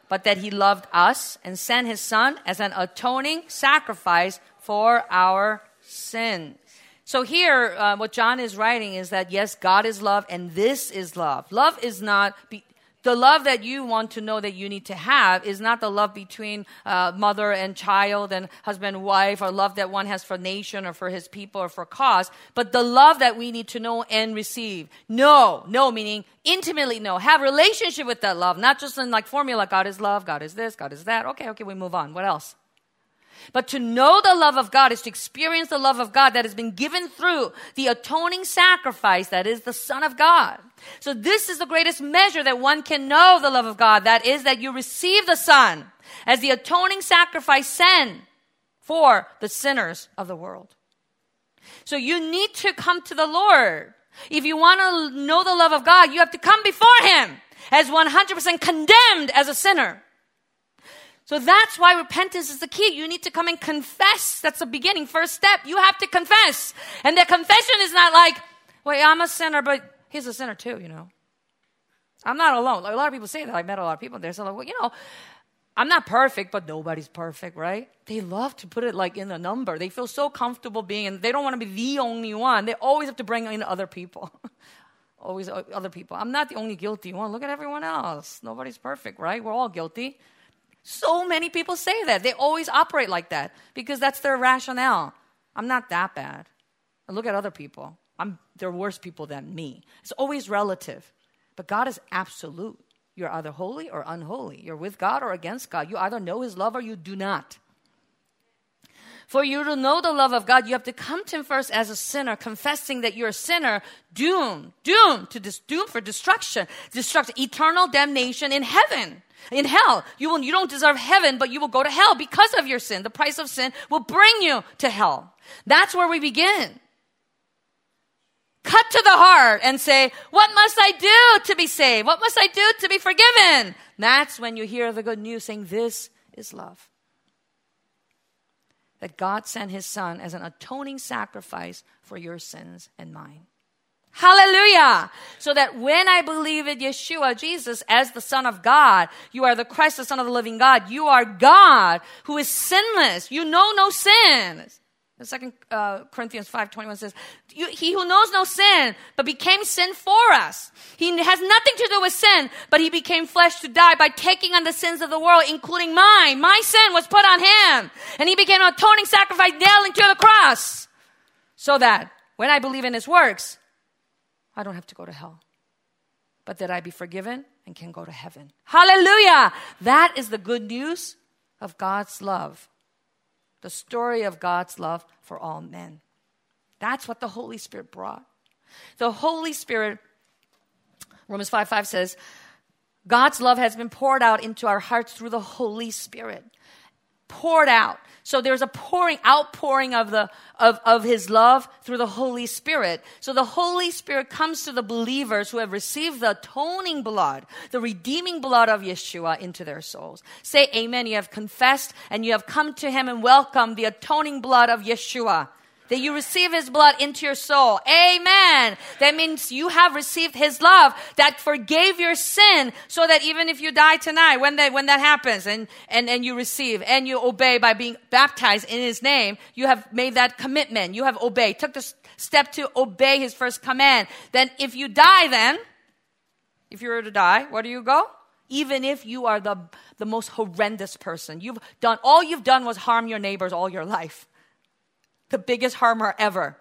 A: but that he loved us and sent his son as an atoning sacrifice for our sin. So here, uh, what John is writing is that, yes, God is love, and this is love. Love is not... Be- The love that you want to know that you need to have is not the love between uh, mother and child and husband and wife, or love that one has for nation or for his people or for cause, but the love that we need to know and receive. Know, know meaning intimately know. Have relationship with that love, not just in like formula, God is love, God is this, God is that. Okay, okay, we move on. What else? But to know the love of God is to experience the love of God that has been given through the atoning sacrifice that is the Son of God. So this is the greatest measure that one can know the love of God. That is that you receive the Son as the atoning sacrifice sent for the sinners of the world. So you need to come to the Lord. If you want to know the love of God, you have to come before Him as one hundred percent condemned as a sinner. So that's why repentance is the key. You need to come and confess. That's the beginning, first step. You have to confess. And that confession is not like, well, I'm a sinner, but he's a sinner too, you know. I'm not alone. Like, a lot of people say that. I met a lot of people. They're so like, well, you know, I'm not perfect, but nobody's perfect, right? They love to put it like in a number. They feel so comfortable being, and they don't want to be the only one. They always have to bring in other people. Always other people. I'm not the only guilty one. Look at everyone else. Nobody's perfect, right? We're all guilty. So many people say that. They always operate like that because that's their rationale. I'm not that bad. And look at other people. I'm, they're worse people than me. It's always relative. But God is absolute. You're either holy or unholy. You're with God or against God. You either know His love or you do not. For you to know the love of God, you have to come to Him first as a sinner, confessing that you're a sinner, doomed, doomed to dis- doomed for destruction, destruction, eternal damnation in heaven. In hell. You will, you don't deserve heaven, but you will go to hell because of your sin. The price of sin will bring you to hell. That's where we begin. Cut to the heart and say, what must I do to be saved? What must I do to be forgiven? That's when you hear the good news saying, this is love. That God sent His Son as an atoning sacrifice for your sins and mine. Hallelujah. So that when I believe in Yeshua, Jesus, as the Son of God, you are the Christ, the Son of the living God. You are God who is sinless. You know no sin. The second uh, Corinthians five twenty-one says, He who knows no sin, but became sin for us. He has nothing to do with sin, but He became flesh to die by taking on the sins of the world, including mine. My sin was put on Him. And He became an atoning sacrifice nailing to the cross. So that when I believe in His works, I don't have to go to hell, but that I be forgiven and can go to heaven. Hallelujah! That is the good news of God's love. The story of God's love for all men. That's what the Holy Spirit brought. The Holy Spirit, Romans five five says, God's love has been poured out into our hearts through the Holy Spirit. Poured out. So there's a pouring, outpouring of the of, of His love through the Holy Spirit. So the Holy Spirit comes to the believers who have received the atoning blood, the redeeming blood of Yeshua into their souls. Say amen. You have confessed and you have come to Him and welcomed the atoning blood of Yeshua. That you receive His blood into your soul. Amen. That means you have received His love that forgave your sin so that even if you die tonight, when that, when that happens and, and, and you receive and you obey by being baptized in His name, you have made that commitment. You have obeyed, took the step to obey His first command. Then if you die then, if you were to die, where do you go? Even if you are the, the most horrendous person. You've done, all you've done was harm your neighbors all your life. The biggest harmer ever.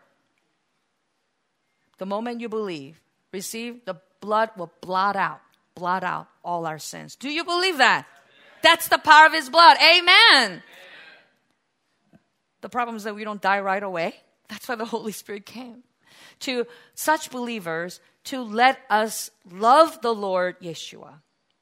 A: The moment you believe, receive, the blood will blot out, blot out all our sins. Do you believe that? That's the power of His blood. Amen. The problem is that we don't die right away. That's why the Holy Spirit came. To such believers, to let us love the Lord Yeshua.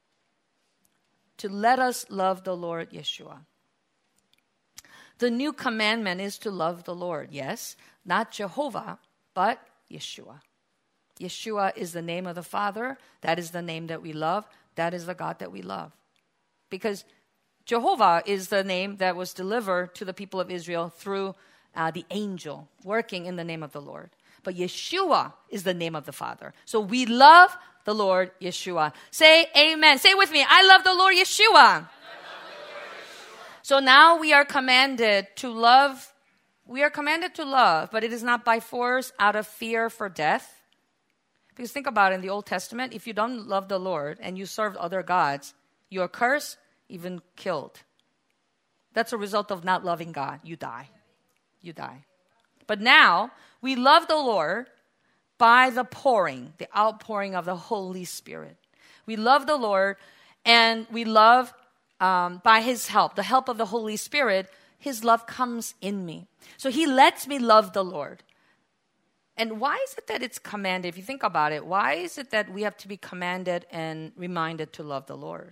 A: To let us love the Lord Yeshua. The new commandment is to love the Lord. Yes, not Jehovah, but Yeshua. Yeshua is the name of the Father. That is the name that we love. That is the God that we love. Because Jehovah is the name that was delivered to the people of Israel through uh, the angel working in the name of the Lord. But Yeshua is the name of the Father. So we love the Lord Yeshua. Say amen. Say with me, I love the Lord Yeshua. So now we are commanded to love. We are commanded to love, but it is not by force out of fear for death. Because think about it, in the Old Testament, if you don't love the Lord and you serve other gods, you are cursed, even killed. That's a result of not loving God. You die. You die. But now, we love the Lord by the pouring, the outpouring of the Holy Spirit. We love the Lord and we love um, by His help, the help of the Holy Spirit. His love comes in me. So He lets me love the Lord. And why is it that it's commanded? If you think about it, why is it that we have to be commanded and reminded to love the Lord?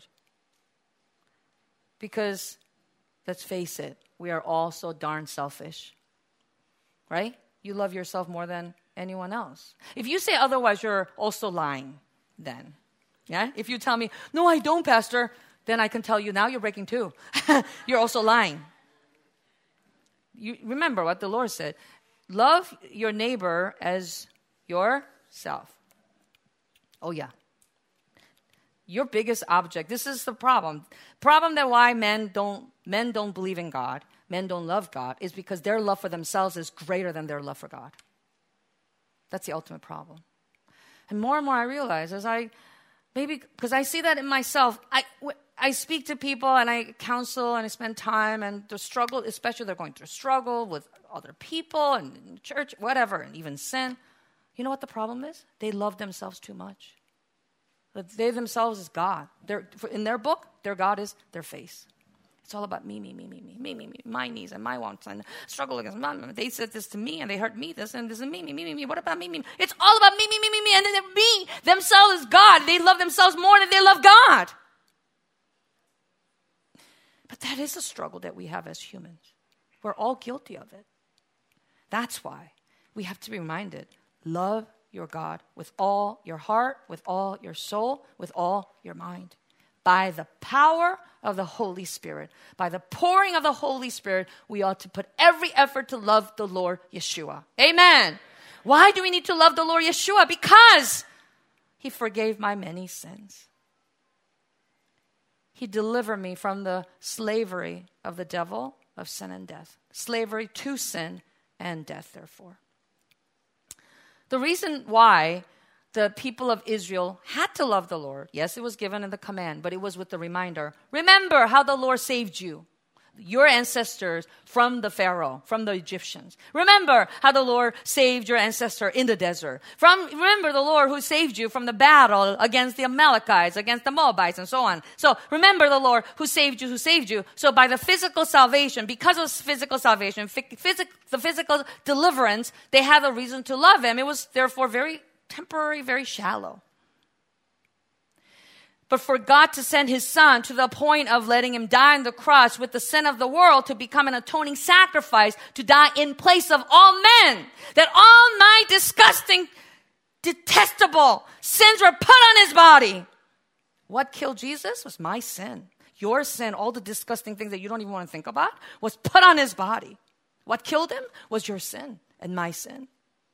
A: Because, let's face it, we are all so darn selfish. Right? You love yourself more than anyone else. If you say otherwise, you're also lying then. Yeah? If you tell me, no, I don't, Pastor, then I can tell you now you're breaking two. You're also lying. You remember what the Lord said. Love your neighbor as yourself. Oh, yeah. Your biggest object. This is the problem. Problem that why men don't men don't believe in God, men don't love God, is because their love for themselves is greater than their love for God. That's the ultimate problem. And more and more I realize as I, maybe, because I see that in myself, I, I speak to people and I counsel and I spend time and the struggle, especially they're going through struggle with other people and in church, whatever, and even sin. You know what the problem is? They love themselves too much. They themselves is God. They're, in their book, their God is their face. It's all about me, me, me, me, me, me, me, me, my needs and my wants and struggle against mom. They said this to me and they hurt me this and this is me, me, me, me, me. What about me, me? It's all about me, me, me, me, me. And then me, themselves is God. They love themselves more than they love God. But that is a struggle that we have as humans. We're all guilty of it. That's why we have to be reminded, love your God with all your heart, with all your soul, with all your mind. By the power of the Holy Spirit, by the pouring of the Holy Spirit, we ought to put every effort to love the Lord Yeshua. Amen. Why do we need to love the Lord Yeshua? Because He forgave my many sins. He delivered me from the slavery of the devil, of sin and death. Slavery to sin and death, therefore. The reason why the people of Israel had to love the Lord, yes, it was given in the command, but it was with the reminder, remember how the Lord saved you, your ancestors, from the Pharaoh, from the Egyptians. Remember how the Lord saved your ancestor in the desert. From Remember the Lord who saved you from the battle against the Amalekites, against the Moabites, and so on. So remember the Lord who saved you, who saved you. So by the physical salvation, because of physical salvation, phys- the physical deliverance, they had a reason to love Him. It was therefore very temporary, very shallow. But for God to send His Son to the point of letting Him die on the cross with the sin of the world to become an atoning sacrifice, to die in place of all men, that all my disgusting, detestable sins were put on His body. What killed Jesus was my sin. Your sin, all the disgusting things that you don't even want to think about, was put on His body. What killed Him was your sin and my sin.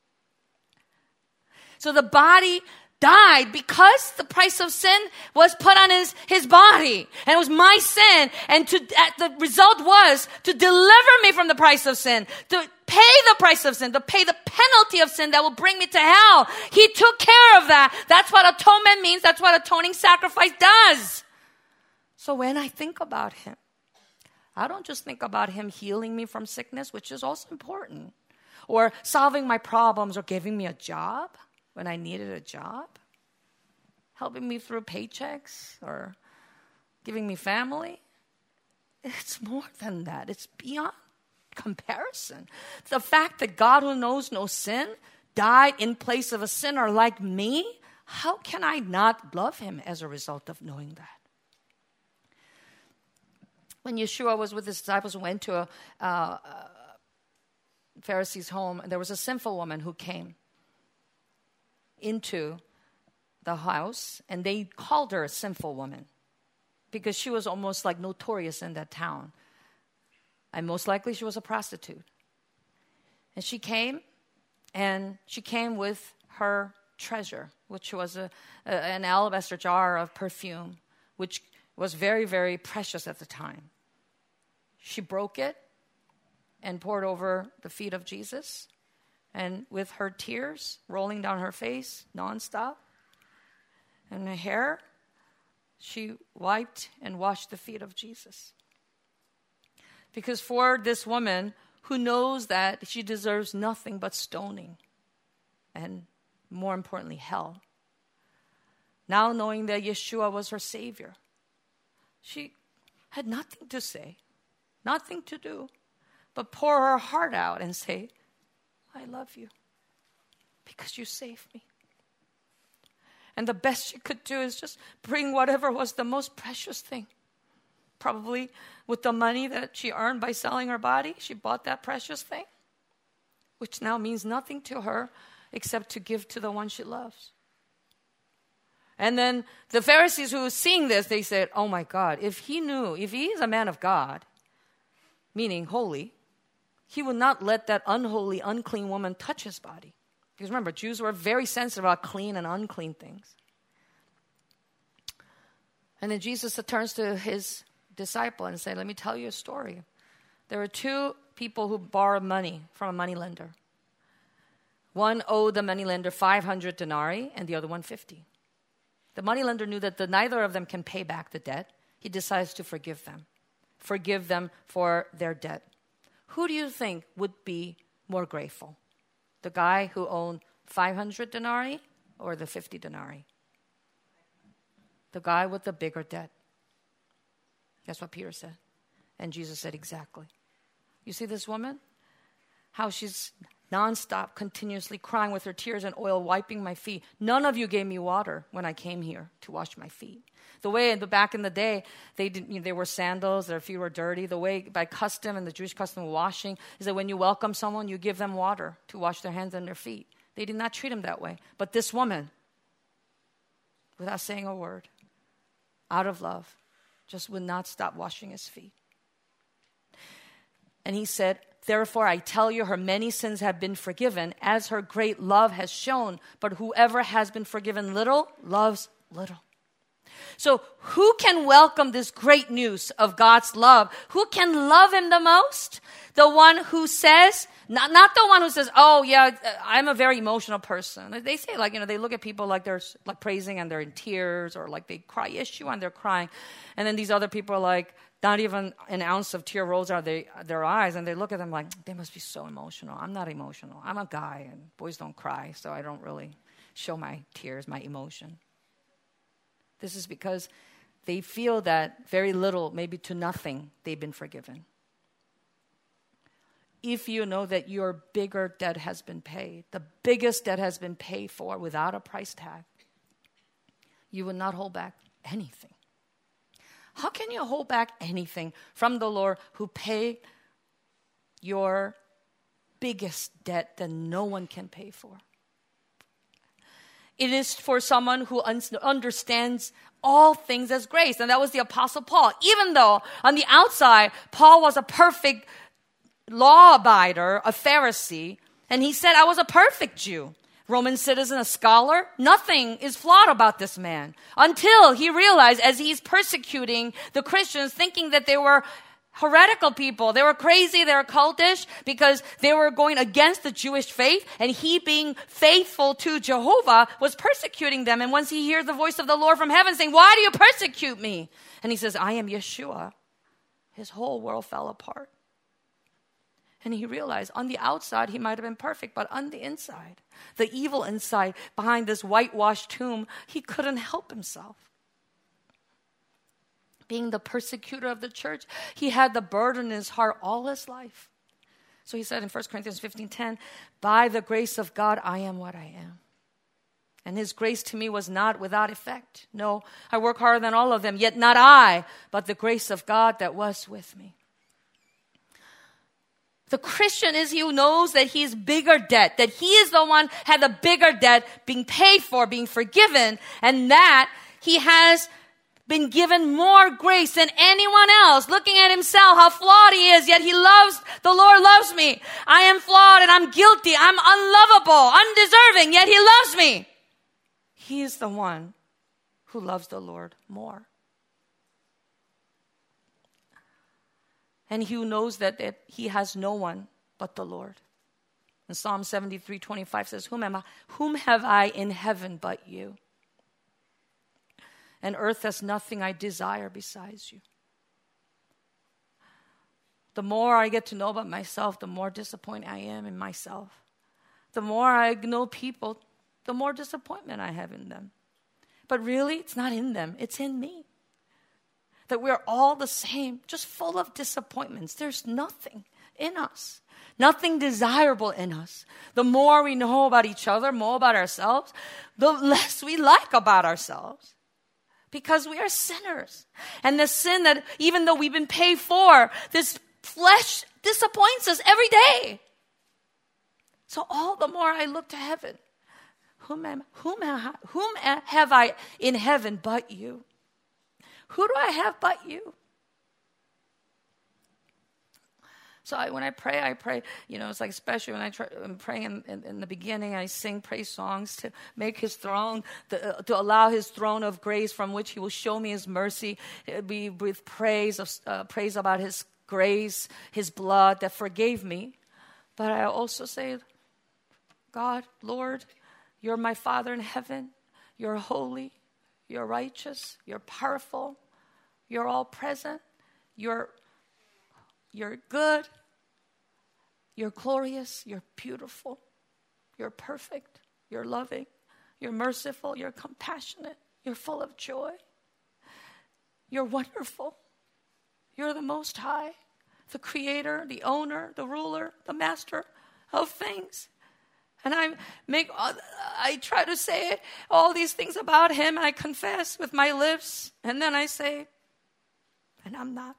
A: So the body died because the price of sin was put on his, his body. And it was my sin. And to, uh, the result was to deliver me from the price of sin, to pay the price of sin, to pay the penalty of sin that will bring me to hell. He took care of that. That's what atonement means. That's what atoning sacrifice does. So when I think about Him, I don't just think about Him healing me from sickness, which is also important, or solving my problems or giving me a job when I needed a job, helping me through paychecks or giving me family. It's more than that. It's beyond comparison. The fact that God who knows no sin died in place of a sinner like me, how can I not love Him as a result of knowing that? When Yeshua was with His disciples and went to a, uh, a Pharisee's home, and there was a sinful woman who came into the house, and they called her a sinful woman because she was almost like notorious in that town. And most likely she was a prostitute. And she came, and she came with her treasure, which was a, a, an alabaster jar of perfume, which was very, very precious at the time. She broke it and poured over the feet of Jesus. And with her tears rolling down her face nonstop, and her hair, she wiped and washed the feet of Jesus. Because for this woman who knows that she deserves nothing but stoning, and more importantly, hell, now knowing that Yeshua was her Savior, she had nothing to say, nothing to do, but pour her heart out and say, I love you because you saved me. And the best she could do is just bring whatever was the most precious thing. Probably with the money that she earned by selling her body, she bought that precious thing, which now means nothing to her except to give to the one she loves. And then the Pharisees who were seeing this, they said, oh my God, if he knew, if he is a man of God, meaning holy, he would not let that unholy, unclean woman touch his body. Because remember, Jews were very sensitive about clean and unclean things. And then Jesus turns to his disciple and said, let me tell you a story. There were two people who borrowed money from a moneylender. One owed the moneylender five hundred denarii and the other one fifty. The moneylender knew that the, neither of them can pay back the debt. He decides to forgive them. Forgive them for their debt. Who do you think would be more grateful? The guy who owned five hundred denarii or the fifty denarii? The guy with the bigger debt. That's what Peter said. And Jesus said, exactly. You see this woman? How she's nonstop, continuously crying with her tears and oil, wiping my feet. None of you gave me water when I came here to wash my feet. The way in the back in the day, they didn't, you know, they were sandals, their feet were dirty. The way by custom and the Jewish custom of washing is that when you welcome someone, you give them water to wash their hands and their feet. They did not treat them that way. But this woman, without saying a word, out of love, just would not stop washing his feet. And he said, therefore, I tell you, her many sins have been forgiven, as her great love has shown. But whoever has been forgiven little, loves little. So who can welcome this great news of God's love? Who can love him the most? The one who says, not, not the one who says, oh, yeah, I'm a very emotional person. They say, like, you know, they look at people like they're like praising and they're in tears, or like they cry Yeshua and they're crying. And then these other people are like, not even an ounce of tear rolls out their, their eyes, and they look at them like, they must be so emotional. I'm not emotional. I'm a guy, and boys don't cry, so I don't really show my tears, my emotion. This is because they feel that very little, maybe to nothing, they've been forgiven. If you know that your bigger debt has been paid, the biggest debt has been paid for without a price tag, you will not hold back anything. How can you hold back anything from the Lord who paid your biggest debt that no one can pay for? It is for someone who un- understands all things as grace. And that was the Apostle Paul. Even though on the outside, Paul was a perfect law abider, a Pharisee, and he said, I was a perfect Jew. Roman citizen, a scholar, nothing is flawed about this man. Until he realized, as he's persecuting the Christians, thinking that they were heretical people, they were crazy, they were cultish, because they were going against the Jewish faith, and he, being faithful to Jehovah, was persecuting them. And once he hears the voice of the Lord from heaven saying, why do you persecute me? And he says, I am Yeshua. His whole world fell apart. And he realized on the outside, he might have been perfect, but on the inside, the evil inside, behind this whitewashed tomb, he couldn't help himself. Being the persecutor of the church, he had the burden in his heart all his life. So he said in First Corinthians fifteen ten, by the grace of God, I am what I am. And his grace to me was not without effect. No, I work harder than all of them, yet not I, but the grace of God that was with me. The Christian is he who knows that he is bigger debt, that he is the one had the bigger debt being paid for, being forgiven, and that he has been given more grace than anyone else, looking at himself, how flawed he is, yet he loves, the Lord loves me. I am flawed and I'm guilty. I'm unlovable, undeserving, yet he loves me. he is the one who loves the Lord more. And who knows that, that he has no one but the Lord. And Psalm seventy-three twenty-five says, Whom am I? Whom have I in heaven but you? And earth has nothing I desire besides you. The more I get to know about myself, the more disappointed I am in myself. The more I know people, the more disappointment I have in them. But really, it's not in them, it's in me. That we're all the same, just full of disappointments. There's nothing in us, nothing desirable in us. The more we know about each other, more about ourselves, the less we like about ourselves. Because we are sinners. And the sin that, even though we've been paid for, this flesh disappoints us every day. So all the more I look to heaven. Whom, am, whom, am, whom have I in heaven but you? Who do I have but you? So I, when I pray, I pray, you know, it's like especially when I try, I'm praying in, in, in the beginning, I sing praise songs to make his throne, to, uh, to allow his throne of grace from which he will show me his mercy. It be with praise, of, uh, praise about his grace, his blood that forgave me. But I also say, God, Lord, you're my Father in heaven. You're holy. You're righteous. You're powerful. You're all present. You're You're good. You're glorious. You're beautiful. You're perfect. You're loving. You're merciful. You're compassionate. You're full of joy. You're wonderful. You're the Most High, the Creator, the Owner, the Ruler, the Master of things. And I make, I try to say all these things about Him, and I confess with my lips, and then I say, and I'm not.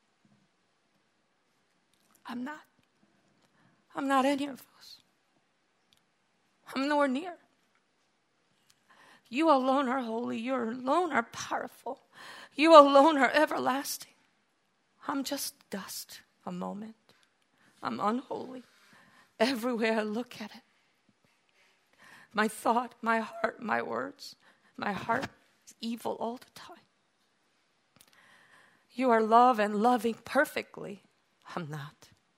A: I'm not. I'm not any of those. I'm nowhere near. You alone are holy. You alone are powerful. You alone are everlasting. I'm just dust, a moment. I'm unholy. Everywhere I look at it. My thought, my heart, my words, my heart is evil all the time. You are love and loving perfectly. I'm not.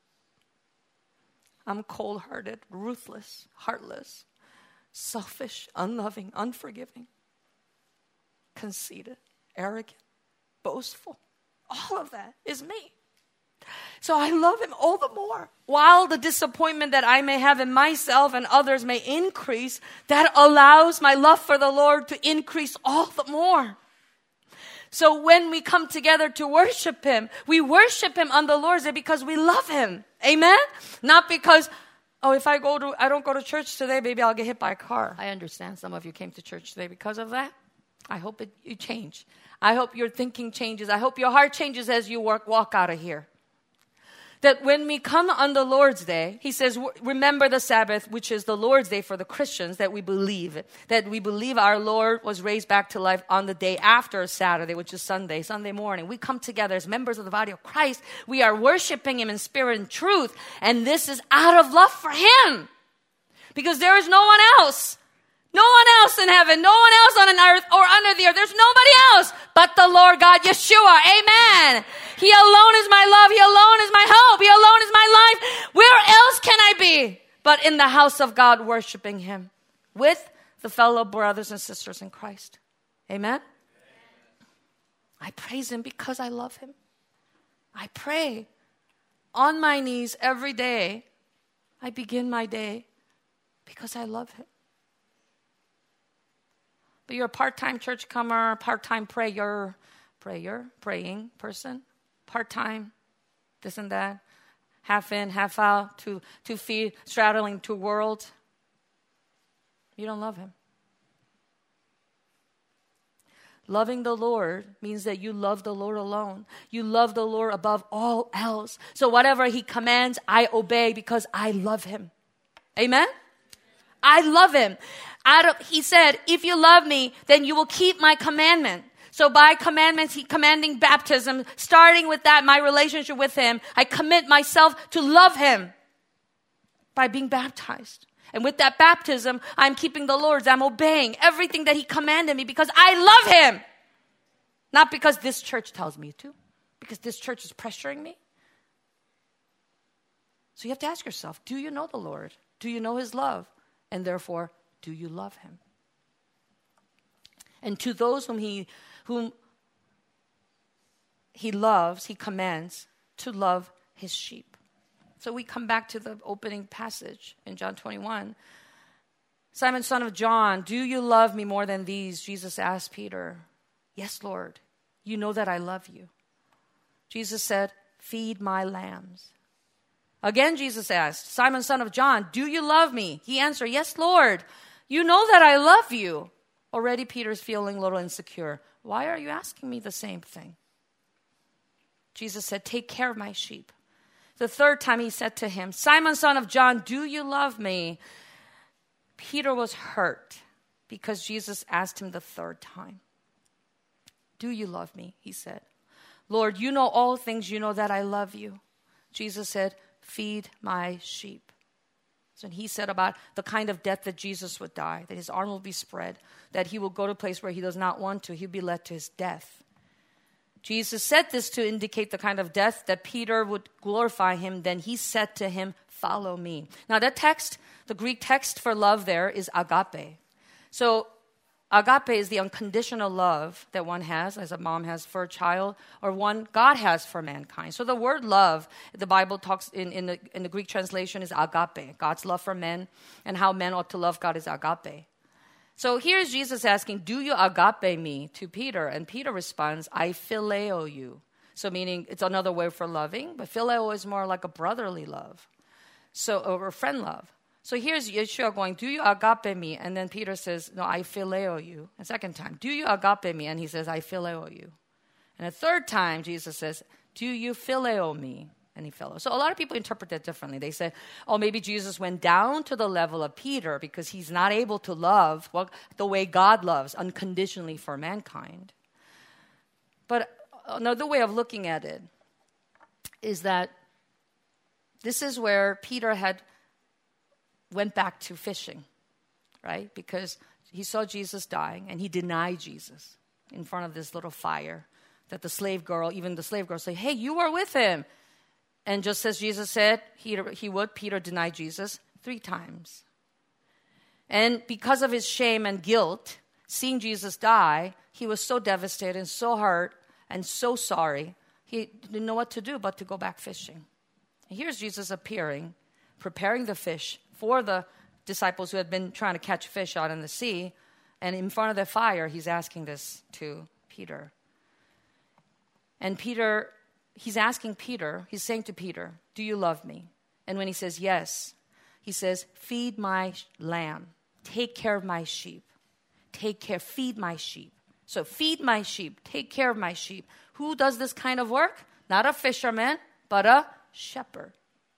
A: I'm cold-hearted, ruthless, heartless, selfish, unloving, unforgiving, conceited, arrogant, boastful. All of that is me. So I love Him all the more. While the disappointment that I may have in myself and others may increase, that allows my love for the Lord to increase all the more. So when we come together to worship Him, we worship Him on the Lord's Day because we love Him. Amen? Not because, oh, if I go to, I don't go to church today, maybe I'll get hit by a car. I understand some of you came to church today because of that. I hope it, you change. I hope your thinking changes. I hope your heart changes as you work, walk out of here. That when we come on the Lord's Day, He says, remember the Sabbath, which is the Lord's Day for the Christians, that we believe. That we believe our Lord was raised back to life on the day after Saturday, which is Sunday, Sunday morning. We come together as members of the body of Christ. We are worshiping Him in spirit and truth. And this is out of love for Him. Because there is no one else. No one else in heaven. No one else on an earth or under the earth. There's nobody else but the Lord God, Yeshua. Amen. He alone is my love. He alone is my hope. He alone is my life. Where else can I be but in the house of God worshiping Him with the fellow brothers and sisters in Christ? Amen? I praise Him because I love Him. I pray on my knees every day. I begin my day because I love Him. But you're a part-time church comer, part-time prayer, prayer, praying person, part-time, this and that, half in, half out, two, two feet straddling two worlds. You don't love Him. Loving the Lord means that you love the Lord alone. You love the Lord above all else. So whatever He commands, I obey because I love Him. Amen? I love Him. Out of, he said, if you love me, then you will keep my commandment. So by commandments, He commanding baptism, starting with that, my relationship with Him, I commit myself to love Him by being baptized. And with that baptism, I'm keeping the Lord's. I'm obeying everything that he commanded me because I love him. Not because this church tells me to, because this church is pressuring me. So you have to ask yourself, do you know the Lord? Do you know his love? And therefore, do you love him? And to those whom he, whom he loves, he commands to love his sheep. So we come back to the opening passage in John twenty-one. Simon, son of John, do you love me more than these? Jesus asked Peter. Yes, Lord, you know that I love you. Jesus said, feed my lambs. Again, Jesus asked, Simon, son of John, do you love me? He answered, yes, Lord, you know that I love you. Already Peter's feeling a little insecure. Why are you asking me the same thing? Jesus said, take care of my sheep. The third time he said to him, Simon, son of John, do you love me? Peter was hurt because Jesus asked him the third time. Do you love me? He said. Lord, you know all things. You know that I love you. Jesus said, feed my sheep. So he said about the kind of death that Jesus would die, that his arm will be spread, that he will go to a place where he does not want to. He'll be led to his death. Jesus said this to indicate the kind of death that Peter would glorify him. Then he said to him, follow me. Now that text, the Greek text for love there is agape. So agape is the unconditional love that one has, as a mom has for a child, or one God has for mankind. So the word love, the Bible talks in, in, the, in the Greek translation is agape. God's love for men and how men ought to love God is agape. So here's Jesus asking, do you agape me to Peter? And Peter responds, I phileo you. So meaning it's another word for loving, but phileo is more like a brotherly love. So, or a friend love. So here's Yeshua going, do you agape me? And then Peter says, no, I phileo you. A second time, do you agape me? And he says, I phileo you. And a third time, Jesus says, do you phileo me? And he phileo. So a lot of people interpret that differently. They say, oh, maybe Jesus went down to the level of Peter because he's not able to love well, the way God loves, unconditionally for mankind. But another way of looking at it is that this is where Peter had went back to fishing, right? Because he saw Jesus dying and he denied Jesus in front of this little fire that the slave girl, even the slave girl, say, hey, you were with him. And just as Jesus said he, he would, Peter denied Jesus three times. And because of his shame and guilt, seeing Jesus die, he was so devastated and so hurt and so sorry, he didn't know what to do but to go back fishing. And here's Jesus appearing, preparing the fish for the disciples who had been trying to catch fish out in the sea. And in front of the fire, he's asking this to Peter. And Peter, he's asking Peter, he's saying to Peter, do you love me? And when he says yes, he says, feed my lamb. Take care of my sheep. Take care, feed my sheep. So feed my sheep. Take care of my sheep. Who does this kind of work? Not a fisherman, but a shepherd.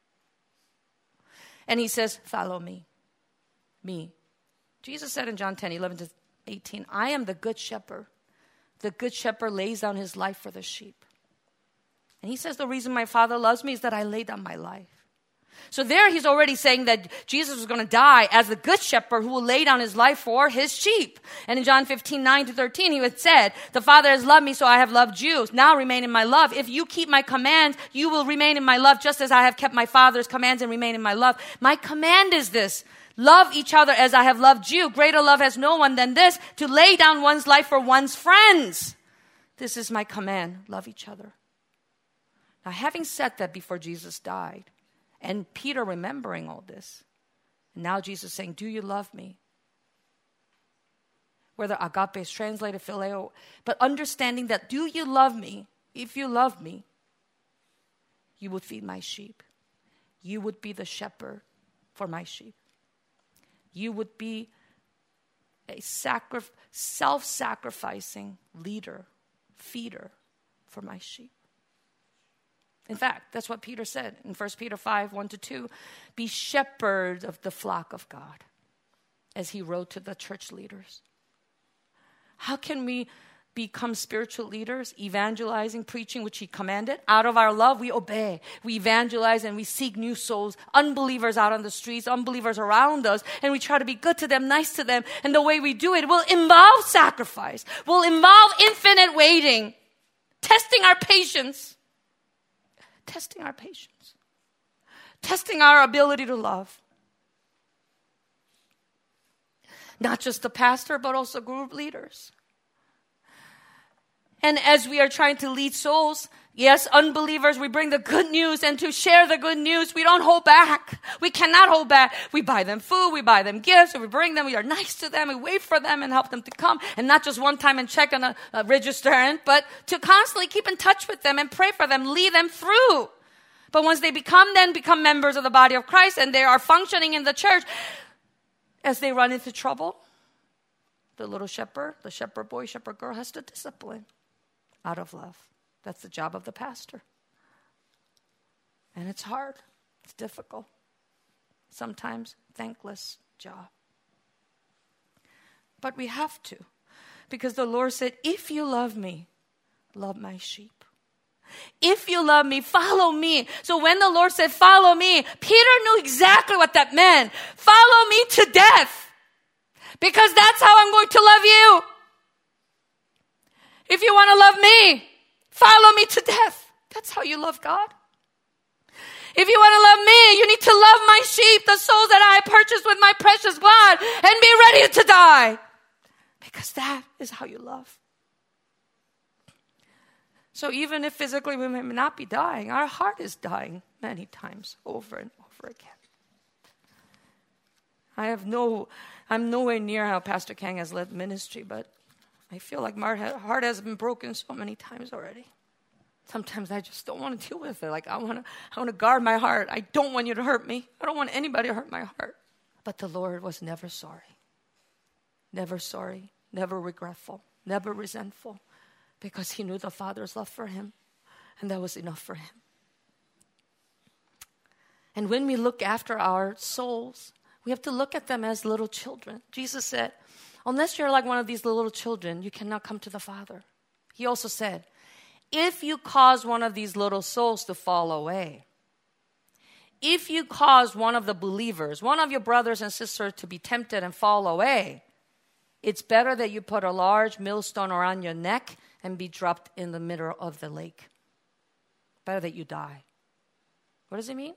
A: And he says, follow me. Me. Jesus said in John ten, eleven to eighteen, I am the good shepherd. The good shepherd lays down his life for the sheep. And he says, the reason my Father loves me is that I lay down my life. So there he's already saying that Jesus was going to die as the good shepherd who will lay down his life for his sheep. And in John fifteen, nine to thirteen, he had said, the Father has loved me, so I have loved you. Now remain in my love. If you keep my commands, you will remain in my love, just as I have kept my Father's commands and remain in my love. My command is this: love each other as I have loved you. Greater love has no one than this, to lay down one's life for one's friends. This is my command: love each other. Now, having said that before Jesus died, and Peter remembering all this, and now Jesus saying, do you love me? Whether agape is translated phileo, but understanding that, do you love me? If you love me, you would feed my sheep. You would be the shepherd for my sheep. You would be a sacri- self-sacrificing leader, feeder for my sheep. In fact, that's what Peter said in First Peter five, one to two. Be shepherds of the flock of God, as he wrote to the church leaders. How can we become spiritual leaders, evangelizing, preaching, which he commanded. Out of our love, we obey. We evangelize and we seek new souls, unbelievers out on the streets, unbelievers around us, and we try to be good to them, nice to them. And the way we do it will involve sacrifice, will involve infinite waiting, testing our patience, testing our patience, testing our ability to love. Not just the pastor, but also group leaders. And as we are trying to lead souls, yes, unbelievers, we bring the good news, and to share the good news, we don't hold back. We cannot hold back. We buy them food, we buy them gifts, we bring them, we are nice to them, we wait for them and help them to come, and not just one time and check on a, a register, and, but to constantly keep in touch with them and pray for them, lead them through. But once they become, then become members of the body of Christ, and they are functioning in the church, as they run into trouble, the little shepherd, the shepherd boy, shepherd girl has to discipline. Out of love. That's the job of the pastor. And it's hard. It's difficult. Sometimes thankless job. But we have to. Because the Lord said, if you love me, love my sheep. If you love me, follow me. So when the Lord said, follow me, Peter knew exactly what that meant. Follow me to death. Because that's how I'm going to love you. If you want to love me, follow me to death. That's how you love God. If you want to love me, you need to love my sheep, the souls that I purchased with my precious blood, and be ready to die. Because that is how you love. So even if physically we may not be dying, our heart is dying many times over and over again. I have no, I'm nowhere near how Pastor Kang has led ministry, but I feel like my heart has been broken so many times already. Sometimes I just don't want to deal with it. Like I want to, I want to guard my heart. I don't want you to hurt me. I don't want anybody to hurt my heart. But the Lord was never sorry. Never sorry. Never regretful. Never resentful. Because he knew the Father's love for him. And that was enough for him. And when we look after our souls, we have to look at them as little children. Jesus said, unless you're like one of these little children, you cannot come to the Father. He also said, if you cause one of these little souls to fall away, if you cause one of the believers, one of your brothers and sisters to be tempted and fall away, it's better that you put a large millstone around your neck and be dropped in the middle of the lake. Better that you die. What does it mean?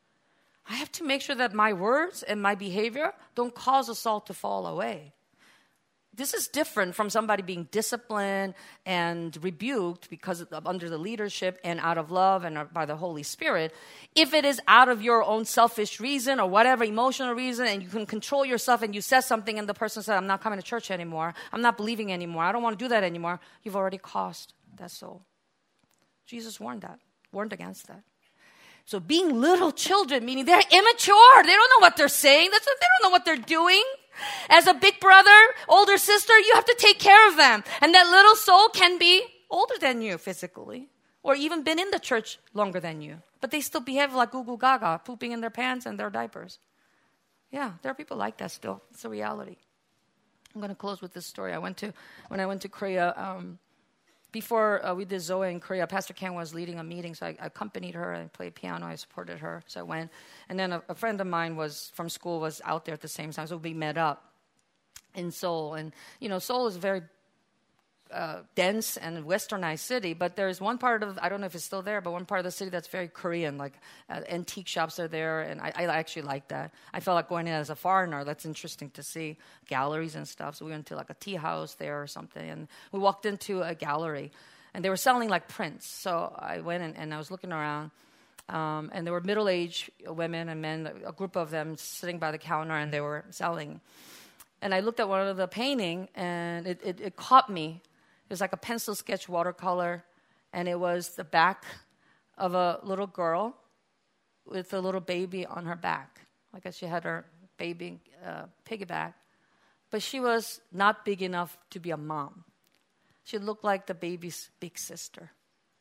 A: I have to make sure that my words and my behavior don't cause a soul to fall away. This is different from somebody being disciplined and rebuked because of, under the leadership and out of love and by the Holy Spirit. If it is out of your own selfish reason or whatever emotional reason and you can control yourself and you said something and the person said, I'm not coming to church anymore. I'm not believing anymore. I don't want to do that anymore. You've already cost that soul. Jesus warned that, warned against that. So being little children, meaning they're immature. They don't know what they're saying. That's what, they don't know what they're doing. As a big brother, older sister, you have to take care of them. And that little soul can be older than you physically, or even been in the church longer than you. But they still behave like goo goo gaga, pooping in their pants and their diapers. Yeah, there are people like that still. It's a reality. I'm going to close with this story. I went to, when I went to Korea, um, before uh, we did Zoe in Korea, Pastor Kang was leading a meeting, so I, I accompanied her. I played piano. I supported her, so I went. And then a, a friend of mine was from school was out there at the same time, so we met up in Seoul. And you know, Seoul is a very uh, dense and westernized city, but there's one part of I don't know if it's still there, but one part of the city that's very Korean, like uh, antique shops are there, and I, I actually like that. I felt like going in as a foreigner. That's interesting to see galleries and stuff. So we went to like a tea house there or something, and we walked into a gallery, and they were selling like prints. So I went in, and I was looking around, um, and there were middle-aged women and men, a group of them sitting by the counter, and they were selling. And I looked at one of the painting, and it, it, it caught me. It was like a pencil sketch watercolor, and it was the back of a little girl with a little baby on her back. Like she had her baby uh, piggyback. But she was not big enough to be a mom. She looked like the baby's big sister.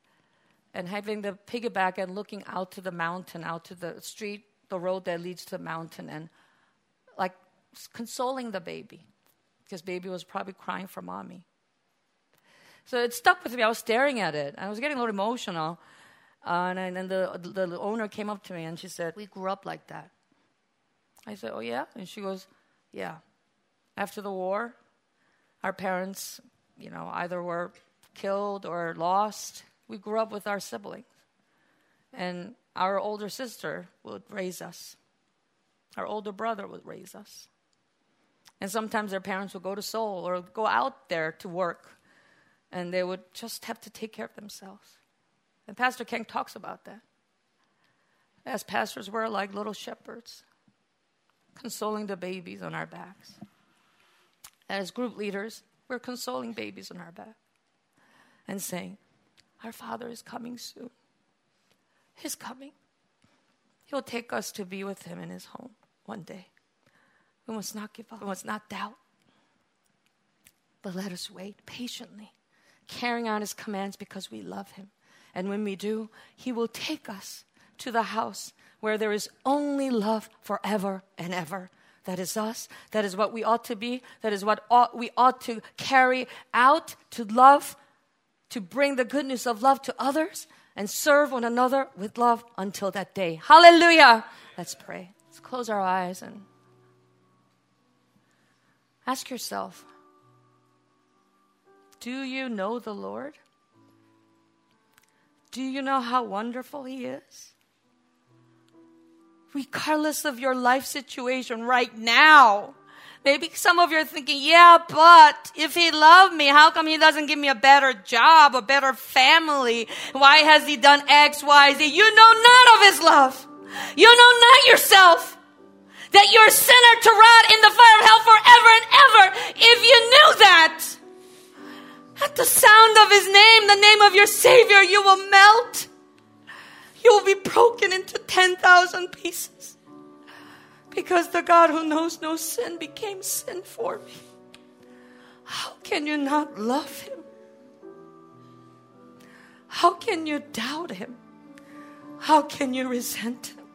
A: And having the piggyback and looking out to the mountain, out to the street, the road that leads to the mountain, and like consoling the baby, because baby was probably crying for mommy. So it stuck with me. I was staring at it. I was getting a little emotional. Uh, and then the, the the owner came up to me and she said, "We grew up like that." I said, "Oh, yeah?" And she goes, "Yeah. After the war, our parents, you know, either were killed or lost. We grew up with our siblings. And our older sister would raise us. Our older brother would raise us. And sometimes their parents would go to Seoul or go out there to work. And they would just have to take care of themselves." And Pastor Ken talks about that. As pastors, we're like little shepherds, consoling the babies on our backs. As group leaders, we're consoling babies on our back and saying, "Our Father is coming soon. He's coming. He'll take us to be with him in his home one day. We must not give up. We must not doubt. But let us wait patiently, carrying out his commands because we love him. And when we do, he will take us to the house where there is only love forever and ever. That is us. That is what we ought to be. That is what ought, we ought to carry out, to love, to bring the good news of love to others, and serve one another with love until that day." Hallelujah. Let's pray. Let's close our eyes and ask yourself, do you know the Lord? Do you know how wonderful he is? Regardless of your life situation right now. Maybe some of you are thinking, "Yeah, but if he loved me, how come he doesn't give me a better job, a better family? Why has he done X, Y, Z?" You know none of his love. You know not yourself. That you're a sinner to rot in the fire of hell forever and ever. If you knew that, at the sound of his name, the name of your Savior, you will melt. You will be broken into ten thousand pieces. Because the God who knows no sin became sin for me. How can you not love him? How can you doubt him? How can you resent him?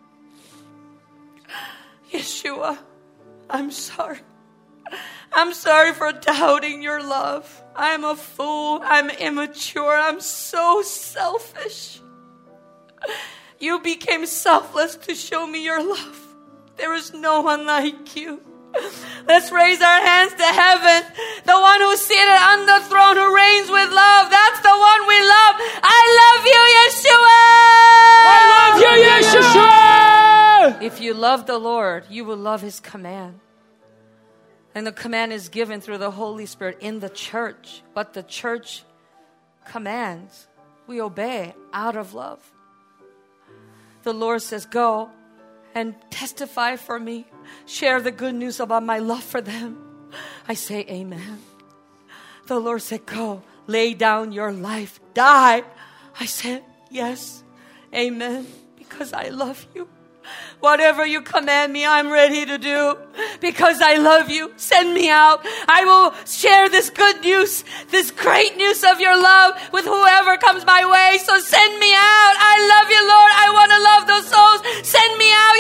A: Yeshua, I'm sorry. I'm sorry for doubting your love. I'm a fool. I'm immature. I'm so selfish. You became selfless to show me your love. There is no one like you. Let's raise our hands to heaven. The one who's seated on the throne, who reigns with love. That's the one we love. I love you, Yeshua.
B: I love you, Yeshua.
A: If you love the Lord, you will love his command. And the command is given through the Holy Spirit in the church. But the church commands, we obey out of love. The Lord says, "Go and testify for me. Share the good news about my love for them." I say amen. The Lord said, "Go, lay down your life, die." I said, yes, amen, because I love you. Whatever you command me, I'm ready to do because I love you. Send me out. I will share this good news, this great news of your love with whoever comes my way. So send me out. I love you, Lord. I want to love those souls. Send me out,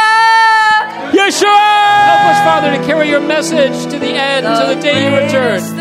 A: Yeshua.
B: Yeshua! Help us, Father, to carry your message to the end, to the day you return.